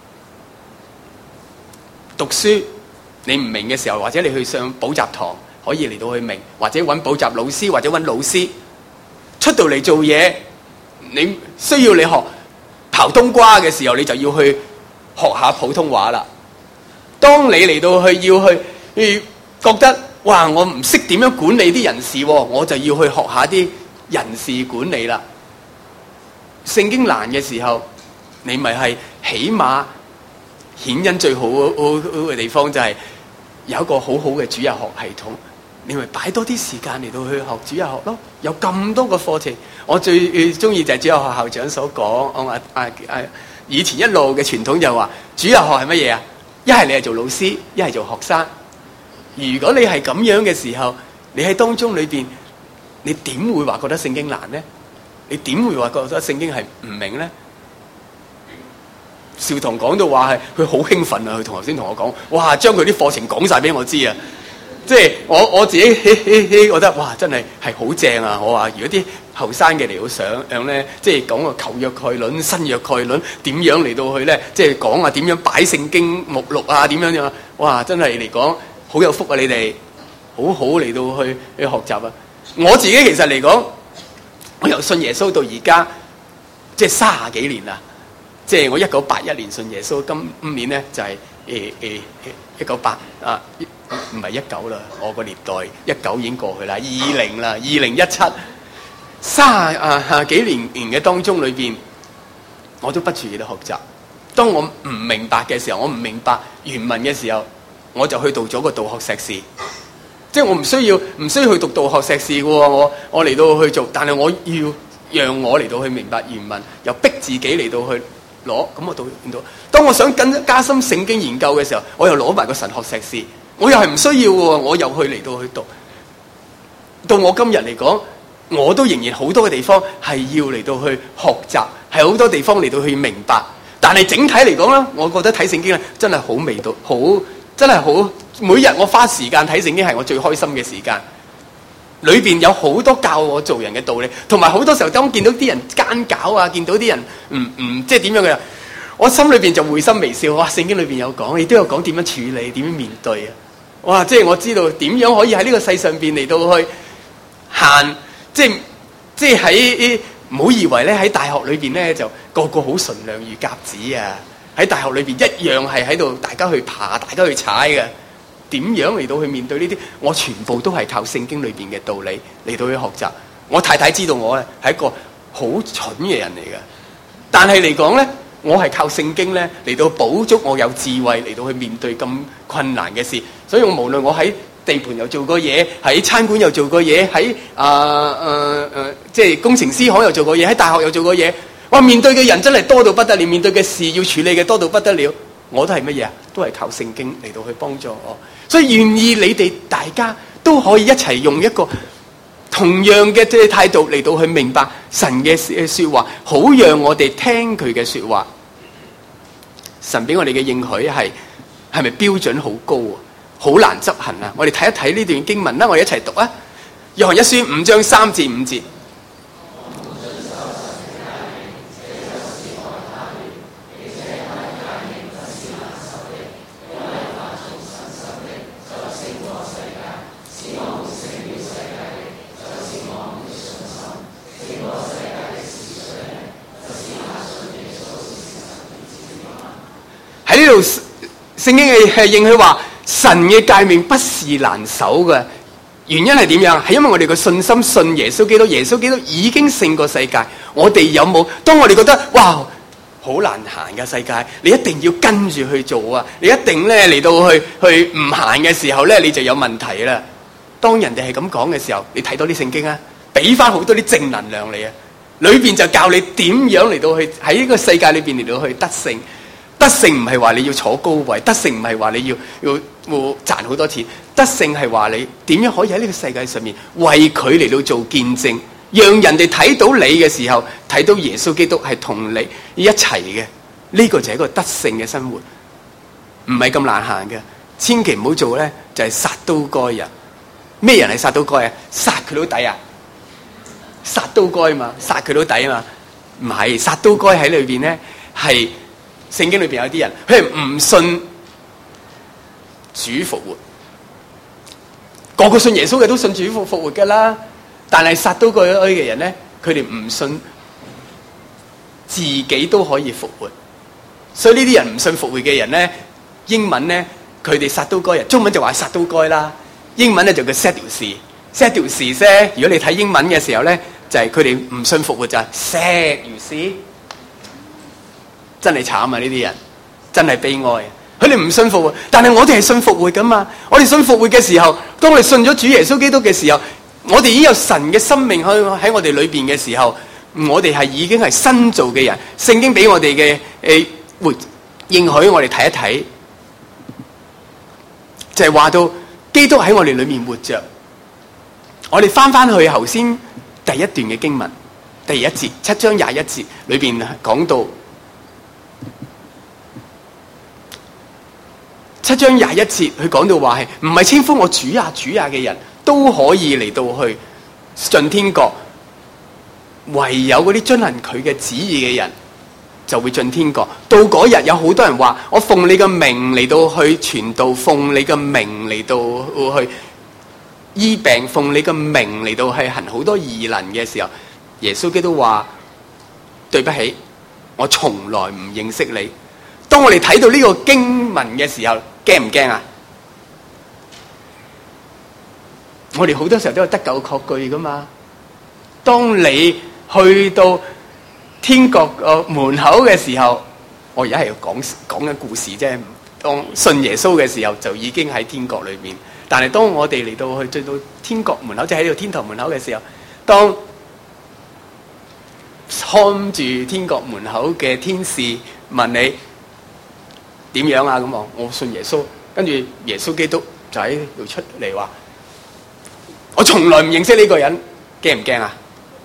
讀書你唔明嘅時候，或者你去上補習堂，可以嚟到去明，或者揾補習老師，或者揾老師。出到嚟做嘢，你需要你學刨冬瓜嘅時候，你就要去學下普通話啦。當你嚟到去要去覺得哇，我唔識點樣管理啲人事，我就要去學下啲人事管理啦。聖經難嘅時候，你咪係起碼顯恩最好嘅地方就係有一個好好嘅主日學系統。你咪擺多啲時間嚟到去學主日學咯，有咁多個課程。我最中意就係主日學校長所講，我以前一路嘅傳統就話主日學係乜嘢啊？一係你係做老師，一係做學生。如果你係咁樣嘅時候，你喺當中裏邊，你點會話覺得聖經難呢？你點會話覺得聖經係唔明呢？少棠講到話係佢好興奮啊！佢頭先同我講，哇，將佢啲課程講晒俾我知啊！即係我自己覺得哇，真係好正啊！我話如果啲後生嘅嚟到上咧，即係講個舊約概論、新約概論，點樣嚟到去咧？即係講啊點樣擺聖經目錄啊？點樣樣？哇！真係嚟講好有福啊！你哋好好嚟到去學習啊！我自己其實嚟講，我由信耶穌到而家，即係30幾年啦。即係我1981年信耶穌，今年咧就係198啊。唔係19啦，我個年代19已經過去啦，20啦，2017，幾年嘅當中裏邊，我都不住喺度學習。當我唔明白嘅時候，我唔明白原文嘅時候，我就去讀咗個道學碩士。即係我唔需要去讀道學碩士嘅喎，我嚟到去做，但係我要讓我嚟到去明白原文，又逼自己嚟到去攞，咁我到到。當我想更加深聖經研究嘅時候，我又攞埋個神學碩士。我又係唔需要嘅，我又去嚟到去讀。到我今日嚟講，我都仍然好多嘅地方係要嚟到去學習，係好多地方嚟到去明白。但係整體嚟講咧，我覺得睇聖經咧真係好味道，真係好。每日我花時間睇聖經係我最開心嘅時間。裏邊有好多教我做人嘅道理，同埋好多時候當見到啲人奸狡啊，見到啲人即係點樣嘅，我心裏邊就會心微笑。哇！聖經裏邊有講，亦都有講點樣處理，點樣面對啊！哇！即係我知道點樣可以喺呢個世上邊嚟到去行，即係喺唔好以為咧喺大學裏邊咧就個個好純良如鴿子啊！喺大學裏邊一樣係喺度大家去爬，大家去踩嘅。點樣嚟到去面對呢啲？我全部都係靠聖經裏邊嘅道理嚟到去學習。我太太知道我咧係一個好蠢嘅人嚟嘅，但係嚟講咧，我係靠聖經咧嚟到補足我有智慧嚟到去面對咁困難嘅事。所以我無論我喺地盤又做過嘢，喺餐館又做過嘢，喺即係工程師行又做過嘢，喺大學又做過嘢。 哇！面對嘅人真係多到不得了，面對嘅事要處理嘅多到不得了，我都係乜嘢啊？都係靠聖經嚟到去幫助我，所以願意你哋大家都可以一齊用一個同樣嘅態度嚟到去明白神嘅說話，好讓我哋聽佢嘅說話。神俾我哋嘅應許係咪標準好高啊？好難執行啊！我哋睇一睇呢段經文啦，我哋一齊讀啊！約翰一書5章3至5節。喺呢度聖經係應許話神嘅誡命不是難守嘅，原因係點樣？係因為我哋嘅信心信耶穌基督，耶穌基督已經勝過世界。我哋有冇？當我哋覺得哇好難行嘅世界，你一定要跟住去做啊！你一定咧嚟到去唔行嘅時候咧，你就有問題啦。當人哋係咁講嘅時候，你睇多啲聖經啊，俾翻好多啲正能量你啊，裏邊就教你點樣嚟到去喺呢個世界裏邊嚟到去得勝。得勝唔係話你要坐高位，得勝唔係話你要賺好多錢，得勝係話你點樣可以喺呢個世界上面為佢嚟到做見證，讓人哋睇到你嘅時候，睇到耶穌基督係同你一齊嘅，呢個就係一個得勝嘅生活，唔係咁難行嘅。千祈唔好做咧，就係撒都該人。咩人係撒都該啊？殺佢都抵啊！撒都該嘛，殺佢都抵啊嘛。唔係，撒都該喺裏邊咧係。聖經裏邊有啲人，佢係唔信主復活，個個信耶穌嘅都信主復活噶啦。但係撒都該嘅人咧，佢哋唔信自己都可以復活，所以呢啲人唔信復活嘅人咧，英文咧佢哋撒都該人，中文就話撒都該啦，英文咧就叫 Sadducees 啫。如果你睇英文嘅時候咧，就係佢哋唔信復活就係 Sadducees。真係慘啊！呢啲人真係悲哀。佢哋唔信復活，但係我哋係信復活噶嘛。我哋信復活嘅時候，當我哋信咗主耶穌基督嘅時候，我哋已經有神嘅生命喺我哋裏邊嘅時候，我哋係已經係新造嘅人。聖經俾我哋嘅活應許，我哋睇一睇，就係話到基督喺我哋裏面活着。我哋翻去頭先第一段嘅經文，第一節7章21節裏邊講到。7章21節，佢講到話係唔係稱呼我主啊主啊嘅人都可以嚟到去進天國，唯有嗰啲遵行佢嘅旨意嘅人就會進天國。到嗰日有好多人話我奉你嘅名嚟到去傳道，奉你嘅名嚟到去醫病，奉你嘅名嚟到去行好多異能嘅時候，耶穌基督話對不起，我從來唔認識你。當我哋睇到呢個經文嘅時候，驚唔驚啊？我哋好多時候都有得救確據噶嘛。當你去到天國門口嘅時候，我而家係講緊故事啫。當信耶穌嘅時候，就已經喺天國裏面。但係當我哋嚟到去進到天國門口，即係喺度天堂門口嘅時候，當看住天國門口嘅天使問你點樣啊？咁我信耶穌，跟住耶穌基督就喺度出嚟話：我從來唔認識呢個人，驚唔驚啊？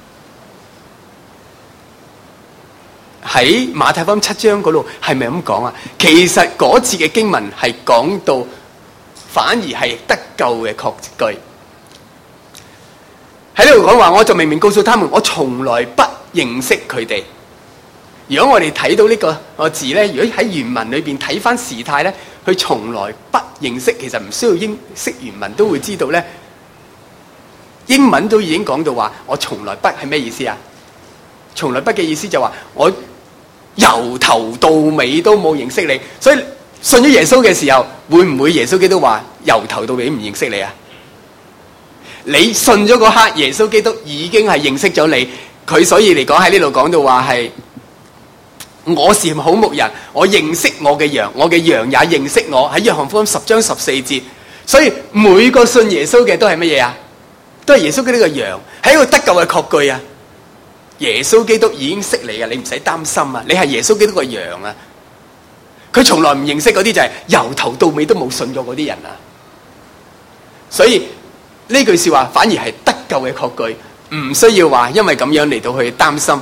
喺馬太福音7章嗰度係咪咁講啊？其實嗰節嘅經文係講到，反而係得救嘅確據。喺呢度講話，我就明明告訴他們，我從來不認識佢哋。如果我哋睇到呢個字咧，如果喺原文裏邊睇翻時態咧，佢從來不認識，其實唔需要英識原文都會知道咧。英文都已經講到話，我從來不係咩意思啊？從來不嘅意思就話我由頭到尾都冇認識你，所以信咗耶穌嘅時候，會唔會耶穌基督話由頭到尾唔認識你啊？你信咗嗰刻，耶穌基督已經係認識咗你，佢所以嚟講喺呢度講到話係。我是好牧人，我認識我嘅羊，我嘅羊也認識我。喺約翰福音10章14節，所以每個信耶穌嘅都係乜嘢啊？都係耶穌嘅呢個羊，係一個得救嘅確據啊！ 耶穌基督已經識你啊，你唔使擔心啊，你係耶穌基督個羊啊。佢從來唔認識嗰啲就係由頭到尾都冇信過嗰啲人啊。所以呢句說話反而係得救嘅確據，唔需要話因為咁樣嚟到去擔心。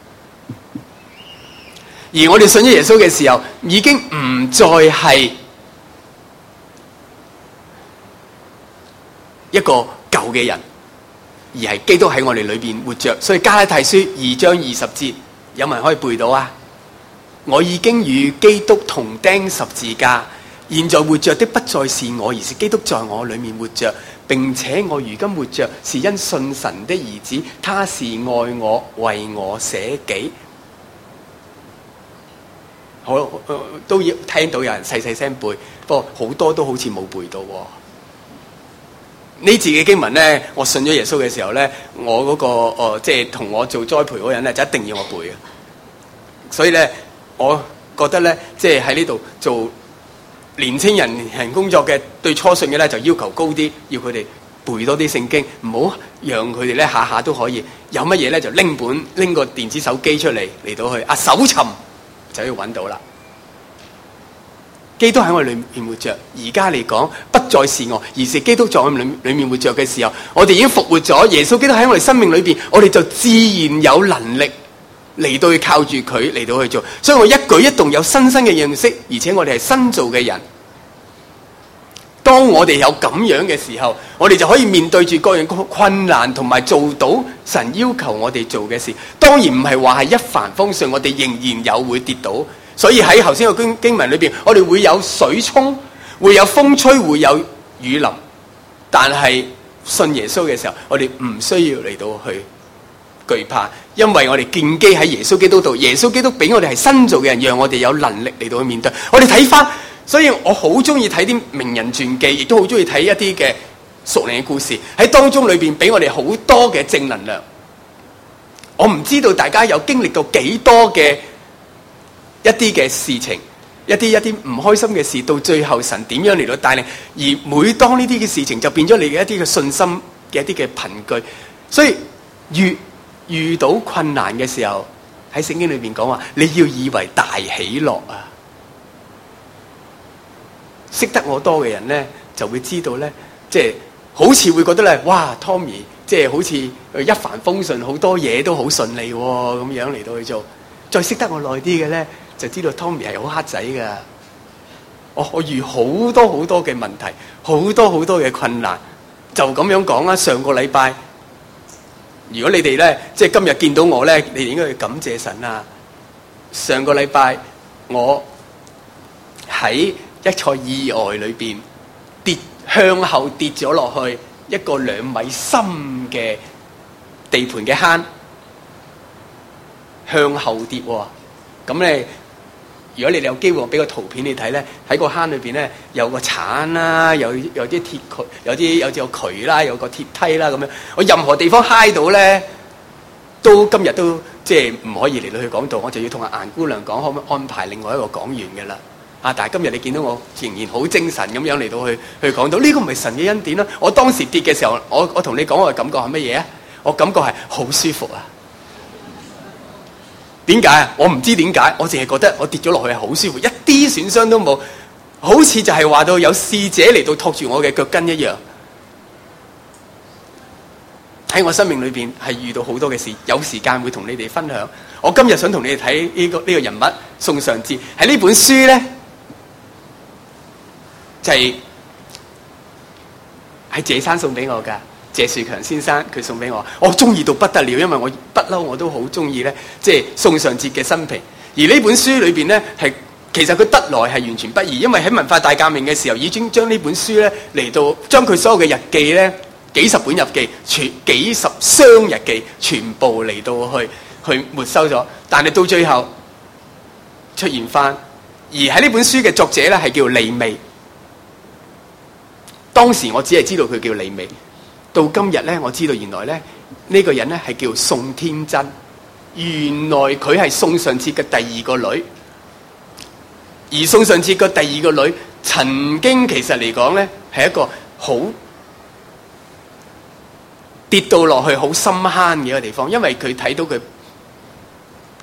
而我哋信咗耶穌嘅時候，已經唔再係一個舊嘅人，而係基督喺我哋裏邊活着。所以加拉太書2章20節，有冇人可以背到啊？我已經與基督同釘十字架，現在活着的不再是我，而是基督在我裏面活着，並且我如今活着是因信神的兒子，他是愛我，為我捨己。好，都要聽到有人細細聲背，不過好多都好似冇背到。呢字嘅經文呢，我信咗耶穌嘅時候呢，我嗰個即係同我做栽培嗰人呢，就一定要我背嘅。所以呢，我覺得呢，即係喺呢度做年青人工作嘅，對初信嘅呢，就要求高啲，要佢哋背多啲聖經，唔好讓佢哋呢下下都可以有乜嘢呢，就拎個電子手機出嚟到去搜尋就要揾到啦。基督喺我裏面活着，而家嚟講不再是我，而是基督在我裏面活着嘅時候，我哋已經復活咗。耶穌基督喺我哋生命裏邊，我哋就自然有能力嚟到去靠住佢嚟到去做。所以我一舉一動有新嘅認識，而且我哋係新造嘅人。當我哋有咁樣嘅時候，我哋就可以面對住各樣困難，同埋做到神要求我哋做嘅事。當然唔係話係一帆風順，我哋仍然有會跌倒。所以喺頭先個經文裏邊，我哋會有水沖，會有風吹，會有雨淋。但係信耶穌嘅時候，我哋唔需要嚟到去懼怕，因為我哋建基喺耶穌基督度。耶穌基督俾我哋係新造嘅人，讓我哋有能力嚟到去面對。我哋睇翻，所以我好中意睇啲名人傳記，亦都好中意睇一啲嘅屬靈嘅故事，喺當中裏邊俾我哋好多嘅正能量。我唔知道大家有經歷到幾多嘅一啲嘅事情，一啲唔開心嘅事，到最後神點樣嚟到帶領？而每當呢啲嘅事情就變咗你嘅一啲嘅信心嘅一啲嘅憑據。所以越遇到困難嘅時候，喺聖經裏邊講話，你要以為大喜樂啊！識得我多嘅人咧，就會知道咧，即係好似會覺得咧，哇 ，Tommy 即係好似一帆風順，好多嘢都好順利喎，咁樣嚟到去做。再識得我耐啲嘅咧，就知道 Tommy 係好黑仔噶。我遇好多嘅問題，好多嘅困難，就咁樣講啦。上個禮拜，如果你哋咧，即係今日見到我咧，你哋應該要感謝神啊！上個禮拜我喺一個意外裏邊向後跌咗落去一個2米深嘅地盤嘅坑，向後跌喎。咁咧，如果你哋有機會，我俾個圖片你睇咧，喺個坑裏邊咧有個鏟啦，有啲鐵渠，有渠啦，有個鐵梯啦咁樣。我任何地方揩到咧，今日都即係唔可以嚟到去講道，我就要同阿顏姑娘講，可唔可以安排另外一個講員嘅啦。但係今日你見到我仍然好精神咁樣嚟到去講到呢個唔係神嘅恩典啦。我當時跌嘅時候，我同你講我嘅感覺係乜嘢啊？我感覺係好舒服啊！點解啊？我唔知點解，我淨係覺得我跌咗落去係好舒服，一啲損傷都冇，好似就係話到有使者嚟到托住我嘅腳跟一樣。喺我生命裏邊係遇到好多嘅事，有時間會同你哋分享。我今日想同你哋睇呢個人物宋尚節，喺呢本書咧。就係謝生送俾我噶，謝樹強先生佢送俾我，我中意到不得了，因為我不嬲我都好中意咧，即係宋尚節嘅生平。而呢本書裏邊咧，係其實佢得來係完全不易，因為喺文化大革命嘅時候已經將呢本書咧嚟到將佢所有嘅日記咧，幾十本日記，幾十箱日記，全部嚟到去沒收咗。但係到最後出現翻，而喺呢本書嘅作者咧係叫利未。當時我只係知道佢叫利未，到今日咧，我知道原來咧呢個人咧係叫宋天真，原來佢係宋尚節嘅第2個女，而宋尚節嘅第2個女曾經其實嚟講咧係一個好跌到落去好深坑嘅一個地方，因為佢睇到佢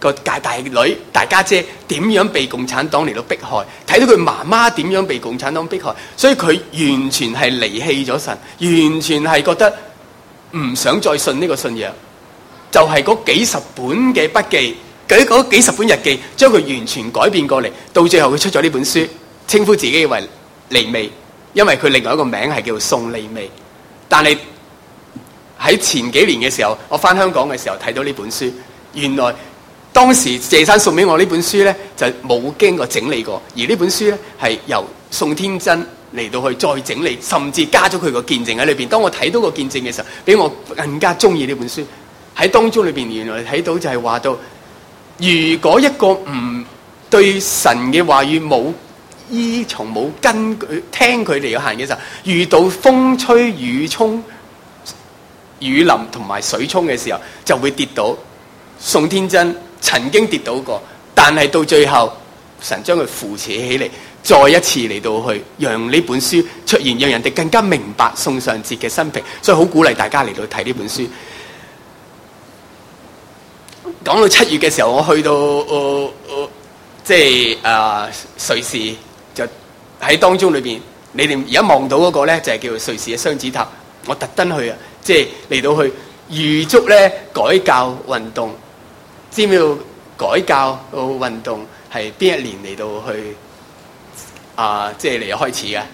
個大女、大家姐點樣被共產黨嚟到迫害，睇到佢媽媽點樣被共產黨迫害，所以佢完全係離棄咗神，完全係覺得唔想再信呢個信仰。就係嗰幾十本嘅筆記，嗰幾十本日記，將佢完全改變過嚟。到最後佢出咗呢本書，稱呼自己為利未，因為佢另外一個名係叫做宋利未。但係喺前幾年嘅時候，我翻香港嘅時候睇到呢本書，原來當時謝生送俾我呢本書呢，就冇經過整理過，而呢本書呢，係由宋天真嚟到去再整理，甚至加咗佢個見證喺裏邊。當我睇到個見證嘅時候，俾我更加中意呢本書。喺當中裏邊，原來睇到就係話到，如果一個唔對神嘅話語冇依從、冇根據聽佢哋有限嘅時候，遇到風吹雨衝、雨淋同埋水沖嘅時候，就會跌倒。宋天真曾經跌倒過，但係到最後，神將佢扶持起嚟，再一次嚟到去讓呢本書出現，讓人哋更加明白宋尚節嘅生平。所以好鼓勵大家嚟到睇呢本書。講到7月嘅時候，我去到即係瑞士，就喺當中裏邊，你哋而家望到嗰個咧就係叫做瑞士嘅雙子塔。我特登去啊，即係嚟到去預祝咧改教運動。知唔知道改教運動係邊一年嚟到去即係嚟開始嘅？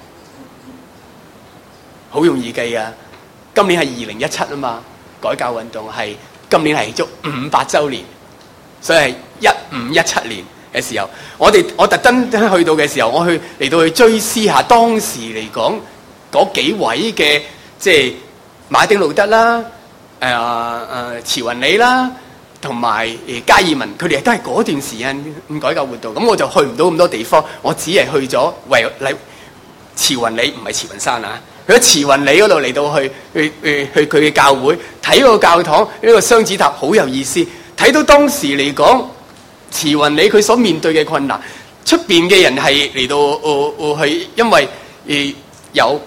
好容易記啊！今年係2017啊嘛，改教運動係。今年係足500週年，所以係1517年嘅時候，我特登去到嘅時候，我去嚟到去追思下當時嚟講嗰幾位嘅，即係馬丁路德啦、慈雲理啦，同埋加爾文，佢哋都係嗰段時間改革活動。咁我就去唔到咁多地方，我只係去咗慈雲理，唔係慈雲山啊。佢喺慈雲理嗰度嚟到去佢嘅教會睇個教堂，呢個雙子塔好有意思。睇到當時嚟講，慈雲理佢所面對嘅困難，出邊嘅人係嚟到係因為有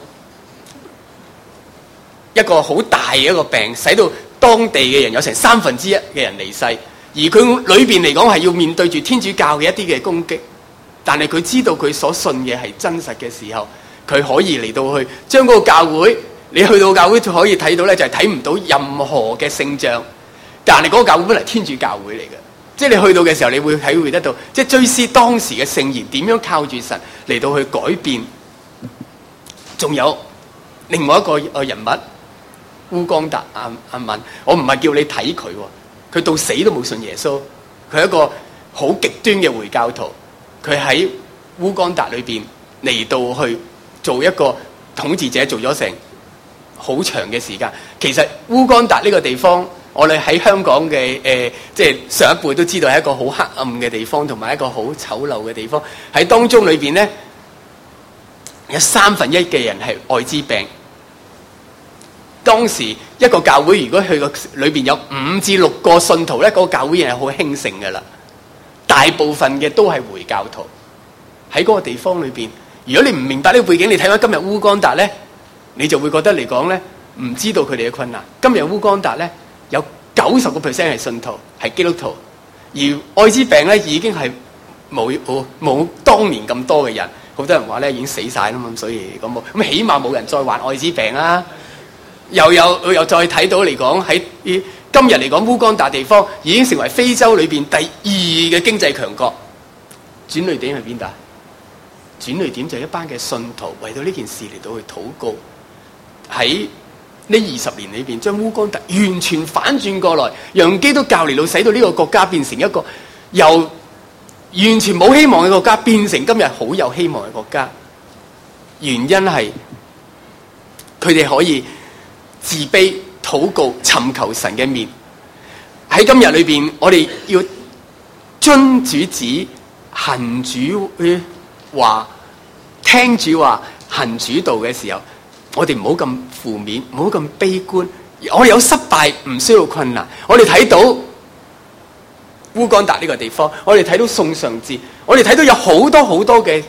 一個好大嘅一個病，使到當地嘅人有成1/3嘅人離世，而佢裏邊嚟講係要面對住天主教嘅一啲嘅攻擊，但係佢知道佢所信嘅係真實嘅時候。佢可以嚟到去將嗰個教會，你去到教會就可以睇到咧，就係睇唔到任何嘅聖像，但係嗰個教會本嚟天主教會嚟嘅，即係你去到嘅時候，你會體會得到，即係追思當時嘅聖言點樣靠住神嚟到去改變。仲有另外一個人物烏干達阿敏，我唔係叫你睇佢，佢到死都冇信耶穌，佢係一個好極端嘅回教徒，佢喺烏干達裏邊嚟到去做一個統治者，做咗成好長嘅時間。其實烏干達呢個地方，我哋喺香港嘅即係上一輩都知道係一個好黑暗嘅地方，同埋一個好醜陋嘅地方。喺當中裏邊呢，有1/3嘅人係愛滋病。當時一個教會如果去個裏邊有5至6個信徒咧，嗰個教會人係好興盛噶啦。大部分嘅都係回教徒。喺嗰個地方裏邊，如果你唔明白呢個背景，你睇翻今日烏干達咧，你就會覺得嚟講咧，唔知道佢哋嘅困難。今日烏干達咧有90% 係信徒，係基督徒，而愛滋病咧已經係冇當年咁多嘅人。好多人話咧已經死晒啦嘛，所以咁起碼冇人再患愛滋病啦。又再睇到嚟講喺今日嚟講，烏干達地方已經成為非洲裏邊第2嘅經濟強國。轉捩點係邊度？轉捩點就係一班嘅信徒為到呢件事嚟到去禱告，喺呢20年裏邊將烏干達完全反轉過來，讓基督教嚟到使到呢個國家變成一個由完全冇希望嘅國家變成今日好有希望嘅國家。原因係佢哋可以自卑禱告尋求神嘅面。喺今日裏邊，我哋要遵主旨行主話，聽主話，行主道嘅時候，我哋唔好咁負面，唔好咁悲觀。我哋有失敗，唔需要困難。我哋睇到烏干達呢個地方，我哋睇到宋尚節，我哋睇到有好多嘅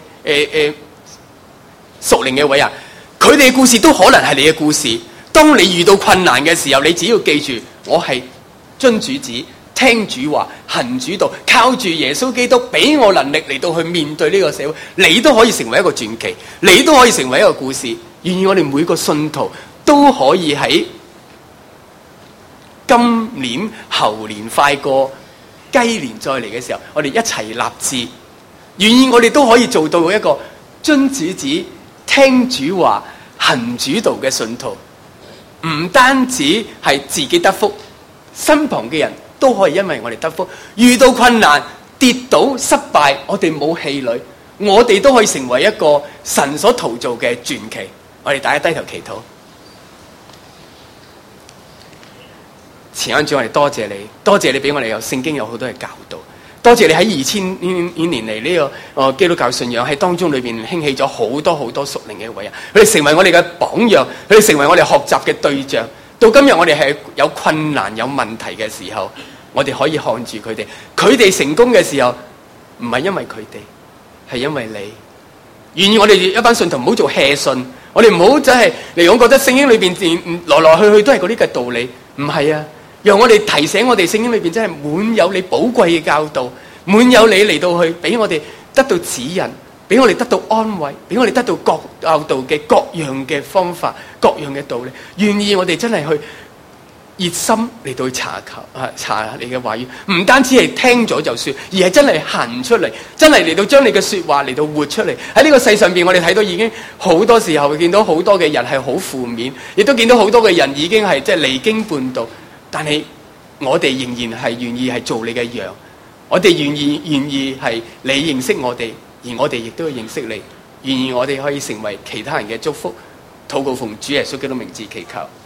屬靈嘅偉人，佢哋嘅故事都可能係你嘅故事。當你遇到困難嘅時候，你只要記住，我係遵主旨，聽聽主話，行主道，靠住耶穌基督俾我能力嚟到去面對呢個社會，你都可以成為一個傳奇，你都可以成為一個故事。願意我哋每個信徒都可以喺今年、後年快過雞年再嚟嘅時候，我哋一齊立志，願意我哋都可以做到一個遵主旨、聽主話、行主道嘅信徒。唔單止係自己得福，身旁嘅人都可以因為我哋得福。遇到困難、跌倒、失敗，我哋冇氣餒，我哋都可以成為一個神所陶造嘅傳奇。我哋大家低頭祈禱。慈恩主，我哋多謝你，多謝你俾我哋有聖經有好多嘅教導，多謝你喺2000年嚟呢個基督教信仰喺當中裏邊興起咗好多好多屬靈嘅偉人，佢哋成為我哋嘅榜樣，佢哋成為我哋學習嘅對象。到今日我哋係有困難有問題嘅時候，我哋可以看住佢哋，佢哋成功嘅時候唔係因為佢哋，係因為你。願意我哋一班信徒唔好做 hea 信，我哋唔好真係嚟講覺得聖經裏邊來來去去都係嗰啲嘅道理，唔係啊！讓我哋提醒我哋聖經裏邊真係滿有你寶貴嘅教導，滿有你嚟到去俾我哋得到指引，俾我哋得到安慰，俾我哋得到各教導嘅各樣嘅方法、各樣嘅道理。願意我哋真係去熱心嚟到去查你嘅話語，唔單止係聽咗就算，而係真係行出嚟，真係嚟到將你嘅說話嚟到活出嚟。喺呢個世上邊，我哋睇到已經好多時候見到好多嘅人係好負面，亦都見到好多嘅人已經係即係離經叛道。但係我哋仍然係願意係做你嘅羊，我哋願意係你認識我哋，而我哋亦都要認識你，願意我哋可以成為其他人嘅祝福。禱告奉主耶穌基督名字祈求。